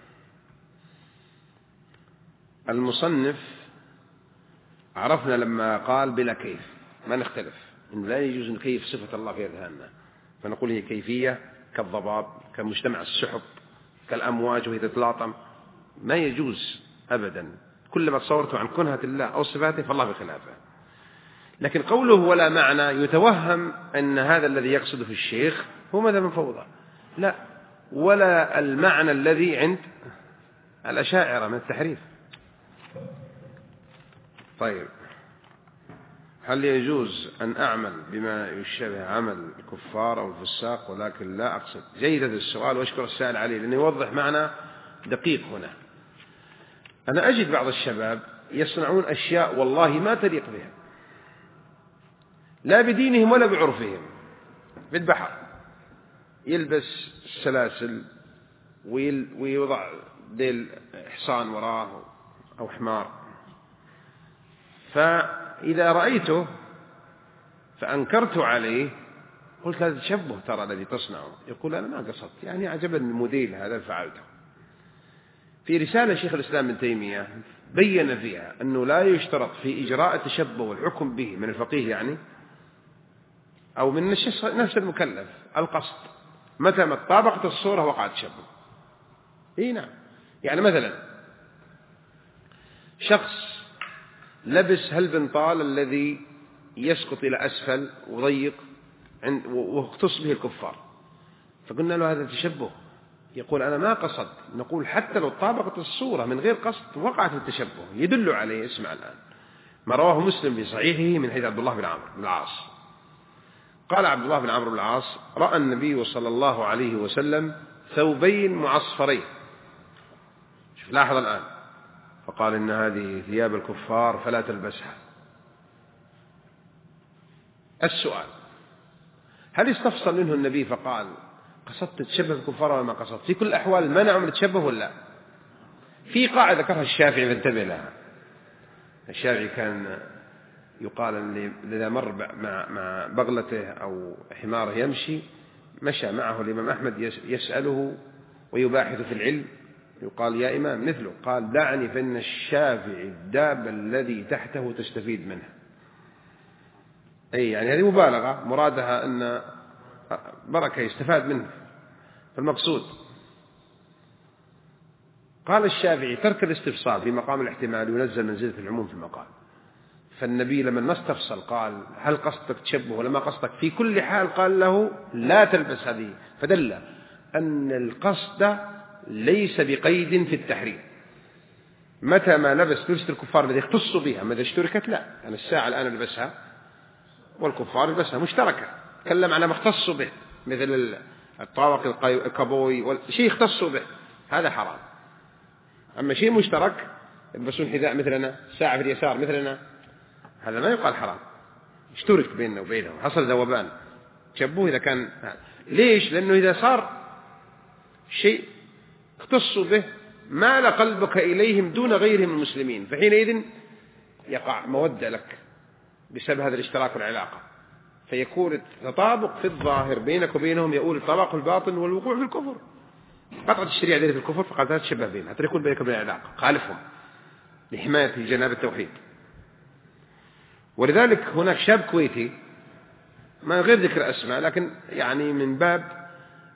S1: المصنف عرفنا لما قال بلا كيف ما نختلف، إنه لا يجوز نكيف صفة الله في أذهاننا، فنقول هي كيفية كالضباب، كمجتمع السحب، كالأمواج وهي تتلاطم، ما يجوز أبدا. كلما تصورته عن كنهة الله أو صفاته فالله بخلافه. لكن قوله ولا معنى يتوهم أن هذا الذي يقصد في الشيخ هو مذهب المفوضة، لا، ولا المعنى الذي عند الأشاعرة من التحريف. طيب، هل يجوز أن أعمل بما يشبه عمل الكفار أو الفساق ولكن لا أقصد؟ جيد هذا السؤال وأشكر السائل عليه لأنه يوضح معنى دقيق هنا. أنا أجد بعض الشباب يصنعون أشياء والله ما تليق بهم، لا بدينهم ولا بعرفهم. في البحر يلبس سلاسل ويوضع ذيل حصان وراه أو حمار، فإذا رأيته فأنكرت عليه قلت هذا تشبه ترى الذي تصنعه. يقول أنا ما قصدت، يعني عجبني الموديل هذا فعلته. في رسالة شيخ الإسلام ابن تيمية بين فيها أنه لا يشترط في إجراء التشبه والحكم به من الفقيه يعني أو من نفس المكلف القصد، متى ما طابقت الصورة وقع التشبه. إيه نعم، يعني مثلا شخص لبس هالبنطال الذي يسقط إلى أسفل وضيق واختص به الكفار، فقلنا له هذا تشبه. يقول أنا ما قصد. نقول حتى لو طابقت الصورة من غير قصد وقعت التشبه. يدل عليه، اسمع الآن ما رواه مسلم في صحيحه من حديث عبد الله بن عمرو بن العاص. قال عبد الله بن عمرو بن العاص رأى النبي صلى الله عليه وسلم ثوبين معصفرين. شوف لاحظ الآن، فقال إن هذه ثياب الكفار فلا تلبسها. السؤال: هل استفصل منه النبي فقال قصدت تتشبه الكفار ولا ما قصدت؟ في كل الأحوال منعوا من التشبه ولا؟ في قاعدة ذكرها الشافعي فانتبه لها. الشافعي كان يقال أن إذا مر مع بغلته أو حماره يمشي مشى معه الإمام أحمد يسأله ويباحث في العلم، يقال يا إمام مثله، قال دعني فإن الشافعي الداب الذي تحته تستفيد منه. أي يعني هذه مبالغة، مرادها أن بركة يستفاد منه. فالمقصود قال الشافعي ترك الاستفصال في مقام الاحتمال ينزل منزلة العموم في المقال. فالنبي لما ما استفصل قال هل قصدك تشبه ولا ما قصدك، في كل حال قال له لا تلبس هذه، فدل أن القصد ليس بقيد في التحريم. متى ما لبس لبسة الكفار الذي يختص بها، ماذا اشتركت؟ لا، أنا الساعة الآن لبسها والكفار لبسها مشتركة، تكلم على ما اختص به مثل الطاوق الكابوي شيء يختص به، هذا حرام. أما شيء مشترك يلبسون حذاء مثلنا، ساعة في اليسار مثلنا، هذا ما يقال حرام، اشترك بيننا وبينهم، حصل ذوبان تشبه إذا كان. ليش؟ لأنه إذا صار شيء اختص به مال قلبك إليهم دون غيرهم المسلمين، فحينئذ يقع مودة لك بسبب هذا الاشتراك والعلاقة، فيكون التطابق في الظاهر بينك وبينهم يؤول الطلاق الباطن والوقوع في الكفر. قطعة الشريعة دينة الكفر فقد لا تشبه بهم حتى يكون بينك وبين العلاقة، خالفهم لحماية جناب التوحيد. ولذلك هناك شاب كويتي ما غير ذكر أسماء، لكن يعني من باب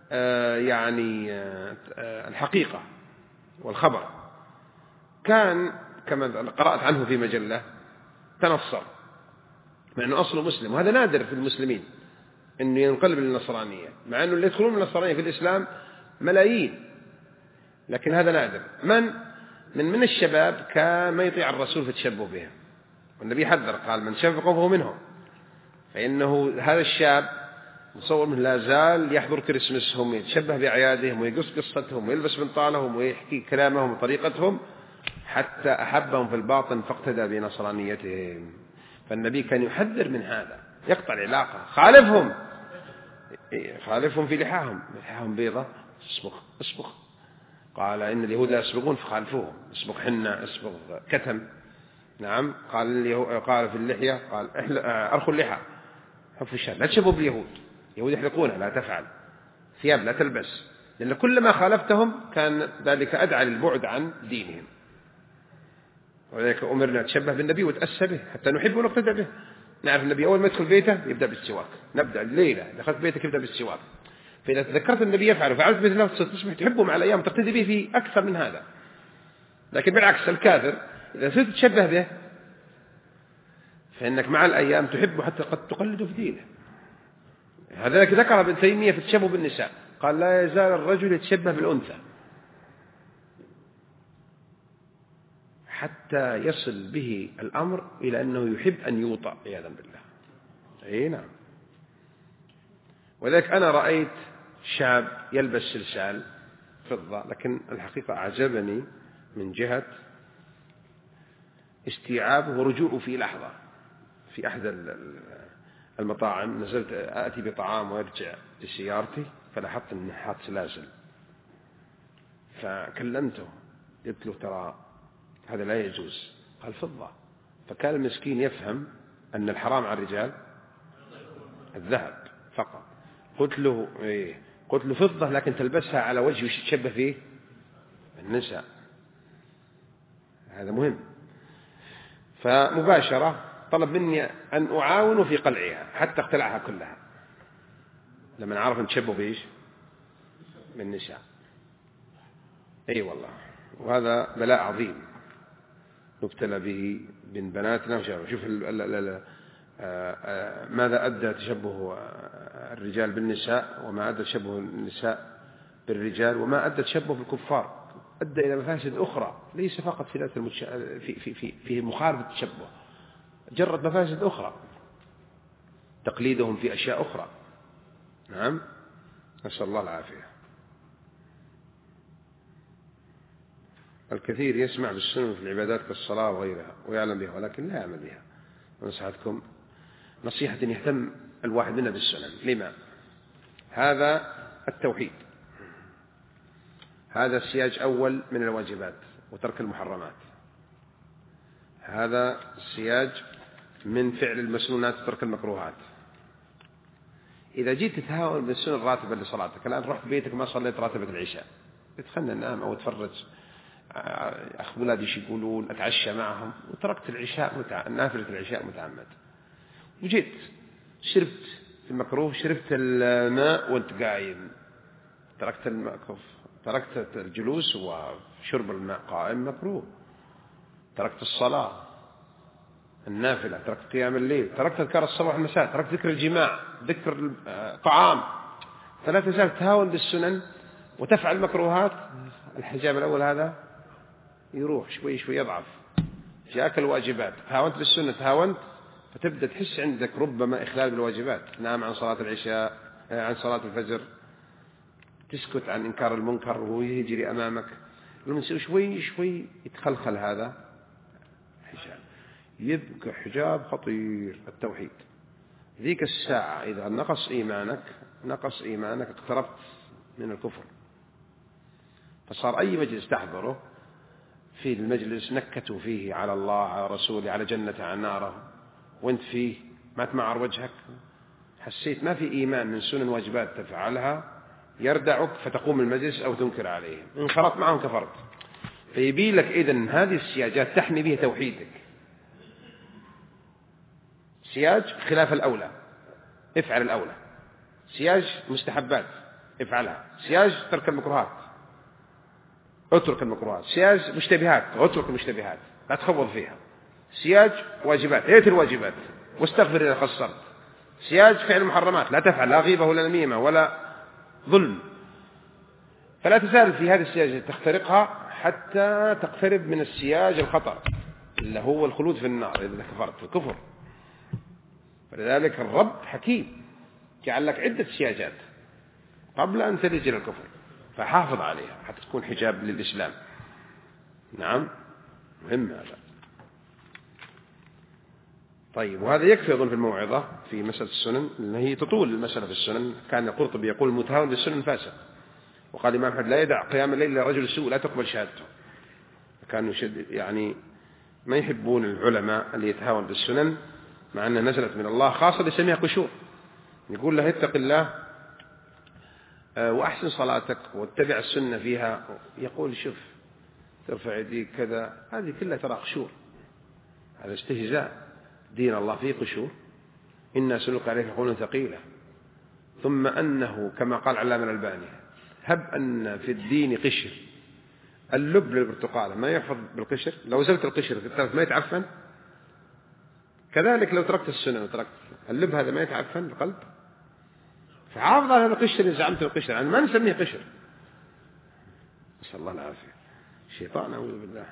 S1: الحقيقة والخبر، كان كما قرأت عنه في مجلة تنصر مع أنه أصله مسلم، وهذا نادر في المسلمين أنه ينقلب للنصرانية، مع أنه اللي يدخلون من النصرانية في الإسلام ملايين، لكن هذا نادر. من الشباب كان ما يطيع الرسول في التشبه بهم، والنبي حذر قال من شبه فهو منهم، فإنه هذا الشاب مصور منه لا زال يحضر كريسمسهم، يتشبه بأعيادهم ويقص قصتهم ويلبس بنطالهم ويحكي كلامهم وطريقتهم، حتى أحبهم في الباطن فاقتدى بنصرانيتهم. فالنبي كان يحذر من هذا، يقطع العلاقة، خالفهم في لحاهم بيضة، اصبغ قال إن اليهود لا يصبغون فخالفوهم، اصبغ حنة، اصبغ كتم. نعم، قال في اللحية قال أرخوا اللحى، حفوا الشعر، لا تشبهوا باليهود، اليهود يحلقونها لا تفعل، ثياب لا تلبس، لأن كلما خالفتهم كان ذلك أدعى للبعد عن دينهم. ولذلك أمرنا نتشبه بالنبي وتأسى به حتى نحب ونقتدى به. نعرف النبي أول ما يدخل بيته يبدأ بالسواك، نبدأ الليلة دخلت بيتك يبدأ بالسواك، فإذا تذكرت النبي يفعل وفعلت بإذن الله تصبح تحبه مع الأيام تقتدي به في أكثر من هذا. لكن بالعكس الكافر إذا صرت تتشبه به فإنك مع الأيام تحبه حتى قد تقلده في دينه. هذا ذكر ابن تيمية في التشبه بالنساء، قال لا يزال الرجل يتشبه بالأنثى حتى يصل به الأمر إلى أنه يحب أن يوطأ عياذا بالله. أي نعم. وذلك أنا رأيت شاب يلبس سلسال فضة، لكن الحقيقة أعجبني من جهة استيعابه ورجوعه في لحظة. في أحد المطاعم نزلت آتي بطعام وارجع لسيارتي فلاحظت أنه حاط سلاسل، فكلمته قلت له ترى هذا لا يجوز، قال فضة. فكان المسكين يفهم أن الحرام على الرجال الذهب فقط. قلت له إيه؟ قلت له فضة لكن تلبسها على وجه يتشبه فيه النساء، هذا مهم. فمباشرة طلب مني أن أعاونه في قلعها حتى اقتلعها كلها لما عرف أن تشبه بإيش بالنساء. أي والله، وهذا بلاء عظيم نبتلى به من بناتنا. شوف ماذا أدى تشبه الرجال بالنساء، وما أدى تشبه النساء بالرجال، وما أدى تشبه بالكفار. أدى إلى مفاسد أخرى ليس فقط في في مخالفة التشبه، جرت مفاسد أخرى، تقليدهم في أشياء أخرى. نعم، نسأل الله العافية. الكثير يسمع بالسنن في العبادات كالصلاة وغيرها ويعلم بها ولكن لا يعمل بها. ونصحتكم نصيحة يهتم الواحد منا بالسنن. لما؟ هذا التوحيد، هذا السياج أول من الواجبات وترك المحرمات، هذا السياج من فعل المسنونات وترك المكروهات. إذا جيت تتهاون بالسنن الراتبة لصلاتك، الآن رحت بيتك ما صليت راتبة العشاء، تتخلى نام أو تفرج أولادي ايش يقولون، أتعشى معهم، وتركت العشاء نافلة العشاء متعمد، وجيت شربت المكروه، شربت الماء وانت قايم، تركت المكروه، تركت الجلوس وشرب الماء قائم مكروه، تركت الصلاة النافلة، تركت قيام الليل، تركت أذكار الصباح والمساء، تركت ذكر الجماع، ذكر الطعام. فلا تزال تهاون بالسنن وتفعل المكروهات، الحجاب الأول هذا يروح شوي شوي يضعف. جاءك الواجبات، تهاونت بالسنة، تهاونت، فتبدأ تحس عندك ربما إخلال بالواجبات، نام عن صلاة العشاء، عن صلاة الفجر، تسكت عن إنكار المنكر وهو يجري أمامك. لما يصير شوي شوي يتخلخل هذا حجاب، يبقى حجاب خطير التوحيد. ذيك الساعة إذا نقص إيمانك اقتربت من الكفر. فصار أي مجلس تحضره في المجلس نكتوا فيه على الله على رسوله على جنة على ناره، وانت فيه ما تمعر وجهك، حسيت ما في إيمان من سنن واجبات تفعلها، يردعك فتقوم المجلس أو تنكر عليهم، إن خرطت معهم كفرت. فيبي لك إذن هذه السياجات تحمي بها توحيدك. سياج خلاف الأولى، افعل الأولى. سياج مستحبات، افعلها. سياج ترك المكروهات، اترك المكروهات. سياج مشتبهات، اترك المشتبهات، لا تخوض فيها. سياج واجبات، ايت الواجبات واستغفر إذا قصرت. سياج فعل المحرمات، لا تفعل لا غيبة ولا نميمة ولا ظلم. فلا تزال في هذه السياج تخترقها حتى تقترب من السياج الخطر اللي هو الخلود في النار إذا كفرت في الكفر. فلذلك الرب حكيم جعل لك عدة سياجات قبل أن تلج إلى الكفر، فحافظ عليها حتى تكون حجاب للإسلام. نعم، مهم هذا. طيب، وهذا يكفي أظن في الموعظة في مسألة السنن، لأن هي تطول المسألة في السنن. كان القرطبي يقول المتهاون بالسنن فاسق، وقال الإمام أحمد لا يدع قيام الليل لرجل السوء لا تقبل شهادته. كانوا يعني ما يحبون العلماء اللي يتهاون بالسنن، مع أنها نزلت من الله خاصة لسميها قشور، يقول له اتق الله وأحسن صلاتك واتبع السنة فيها، يقول شوف ترفع يديك كذا، هذه كلها ترى قشور، هذا استهزاء. دين الله فيه قشور، إنا سنلقي عليك قولا ثقيلا. ثم أنه كما قال علامة الألباني هب أن في الدين قشر، اللب للبرتقالة ما يحفظ بالقشر، لو زلت القشر ما يتعفن، كذلك لو تركت السنة وتركت اللب هذا ما يتعفن القلب. فحافظ على القشر إن زعمت القشر، أنا ما نسميه قشر، نسأل الله العافية. الشيطان أعوذ بالله.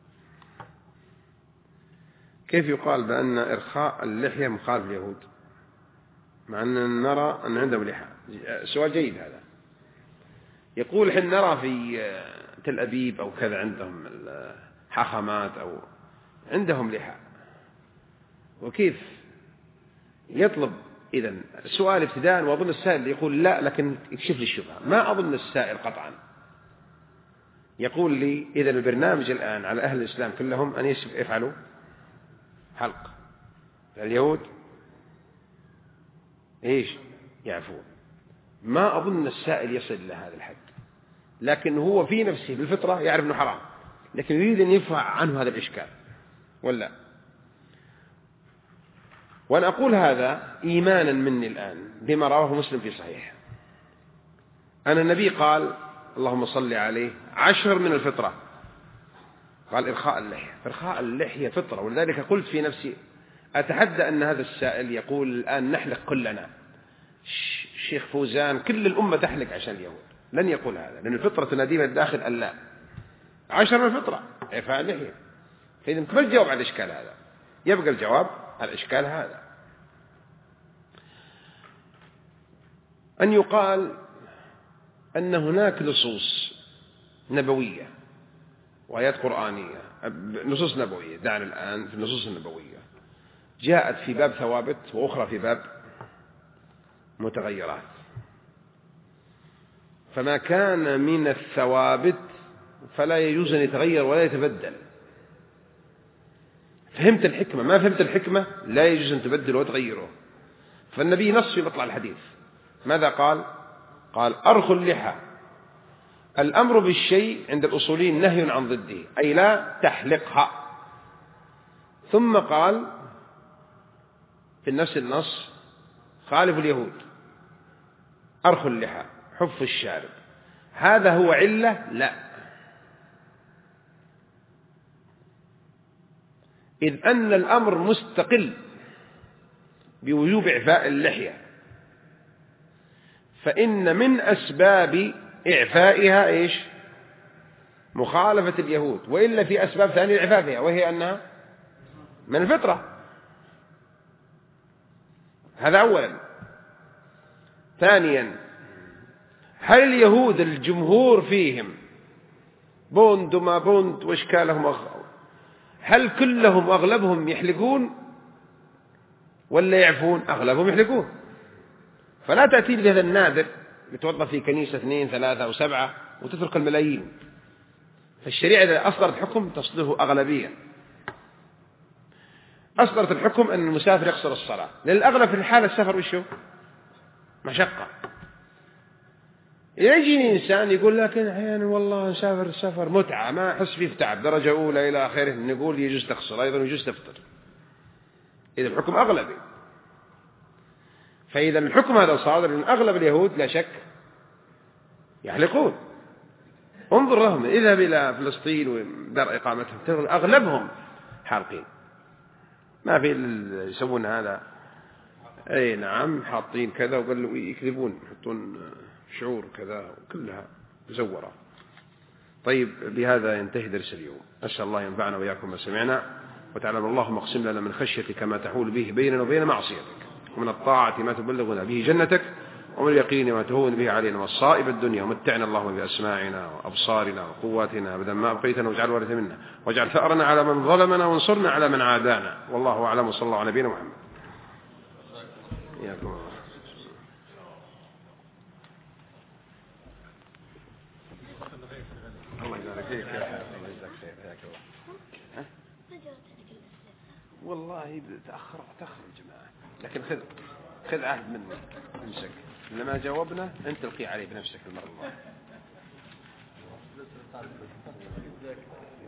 S1: كيف يقال بأن إرخاء اللحية مخالف اليهود مع أن نرى أن عندهم لحى؟ سؤال جيد هذا. يقول حين نرى في تل أبيب أو كذا عندهم حاخامات أو عندهم لحى، وكيف يطلب إذن سؤال ابتداء، وأظن السائل يقول لا لكن يكشف لي الشبهة، ما أظن السائل قطعا يقول لي إذا البرنامج الآن على أهل الإسلام كلهم أن يفعلوا حلق، اليهود إيش يعفون. ما أظن السائل يصل إلى هذا الحد، لكن هو في نفسه بالفطرة يعرف أنه حرام، لكن يريد أن يرفع عنه هذا الإشكال ولا. وأنا أقول هذا إيمانا مني الآن بما رواه مسلم في صحيح أن النبي قال اللهم صل عليه 10 من الفطرة، قال إرخاء اللحية. إرخاء اللحية فطرة، ولذلك قلت في نفسي أتحدى أن هذا السائل يقول الآن نحلق كلنا، الشيخ فوزان كل الأمة تحلق عشان اليهود، لن يقول هذا، لأن الفطرة تنادينا الداخل أن لا 10 من الفطرة إرخاء اللحية. فإذا ما الجواب على الإشكال هذا؟ يبقى الجواب على الإشكال هذا، أن يقال أن هناك نصوص نبوية وآيات قرآنية، نصوص نبوية، دعنا الآن في النصوص النبوية جاءت في باب ثوابت وأخرى في باب متغيرات. فما كان من الثوابت فلا يجوز أن يتغير ولا يتبدل. فهمت الحكمة؟ ما فهمت الحكمة لا يجوز أن تبدل وتغيره. فالنبي نص في مطلع الحديث ماذا قال؟ قال أرخوا اللحى. الأمر بالشيء عند الأصوليين نهي عن ضده، أي لا تحلقها. ثم قال في نفس النص خالف اليهود، أرخوا اللحى، حف الشارب. هذا هو علة؟ لا، إذ أن الأمر مستقل بوجوب إعفاء اللحية، فإن من أسباب إعفائها إيش؟ مخالفة اليهود، وإلا في أسباب ثانية لإعفافها، وهي أنها من الفطرة. هذا أولا. ثانيا، هل اليهود الجمهور فيهم بوند وما بوند وإشكالهم هل كلهم أغلبهم يحلقون ولا يعفون؟ أغلبهم يحلقون. فلا تأتي بهذا النادر يتوظف في كنيسة 2 3 أو 7 وتترك الملايين. فالشريعة إذا أصدرت حكم تصدره أغلبية. أصدرت الحكم أن المسافر يقصر الصلاة، لأن الأغلب في الحالة السفر وشو مشقة. يجيني إنسان يقول لكن أحيانا والله نسافر السفر متعة ما أحس فيه تعب درجة أولى إلى آخره، نقول يجوز تقصر أيضا يجوز تفطر. إذا الحكم أغلبي. فإذا الحكم هذا صادر من أغلب اليهود لا شك يحلقون. انظر لهم، اذهب إلى فلسطين ودار إقامتهم أغلبهم حالقين، ما في يسوون هذا. أي نعم، حاطين كذا وقالوا يكذبون، يحطون شعور كذا كلها مزورة. طيب، بهذا ينتهي درس اليوم. أسأل الله ينفعنا وإياكم ما سمعنا، وتعالى اللهم اقسم لنا من خشيتك ما تحول به بيننا وبين معصيتك، ومن الطاعة ما تبلغنا به جنتك، ومن اليقين ما تهون به علينا مصائب الدنيا، ومتعنا اللهم بأسماعنا وأبصارنا وقواتنا أبدا ما أبقيتنا، واجعل وارث منا، واجعل ثأرنا على من ظلمنا، وانصرنا على من عادانا. والله أعلم، وصلى الله على نبينا محمد. إياكم الله. الله يبارك فيك يا حبيبي، الله يجزاك خير. حياك الله. والله تأخر الجماعة. لكن خذ عهد مني، امسك لما جاوبنا أنت تلقي عليه بنفسك المرة.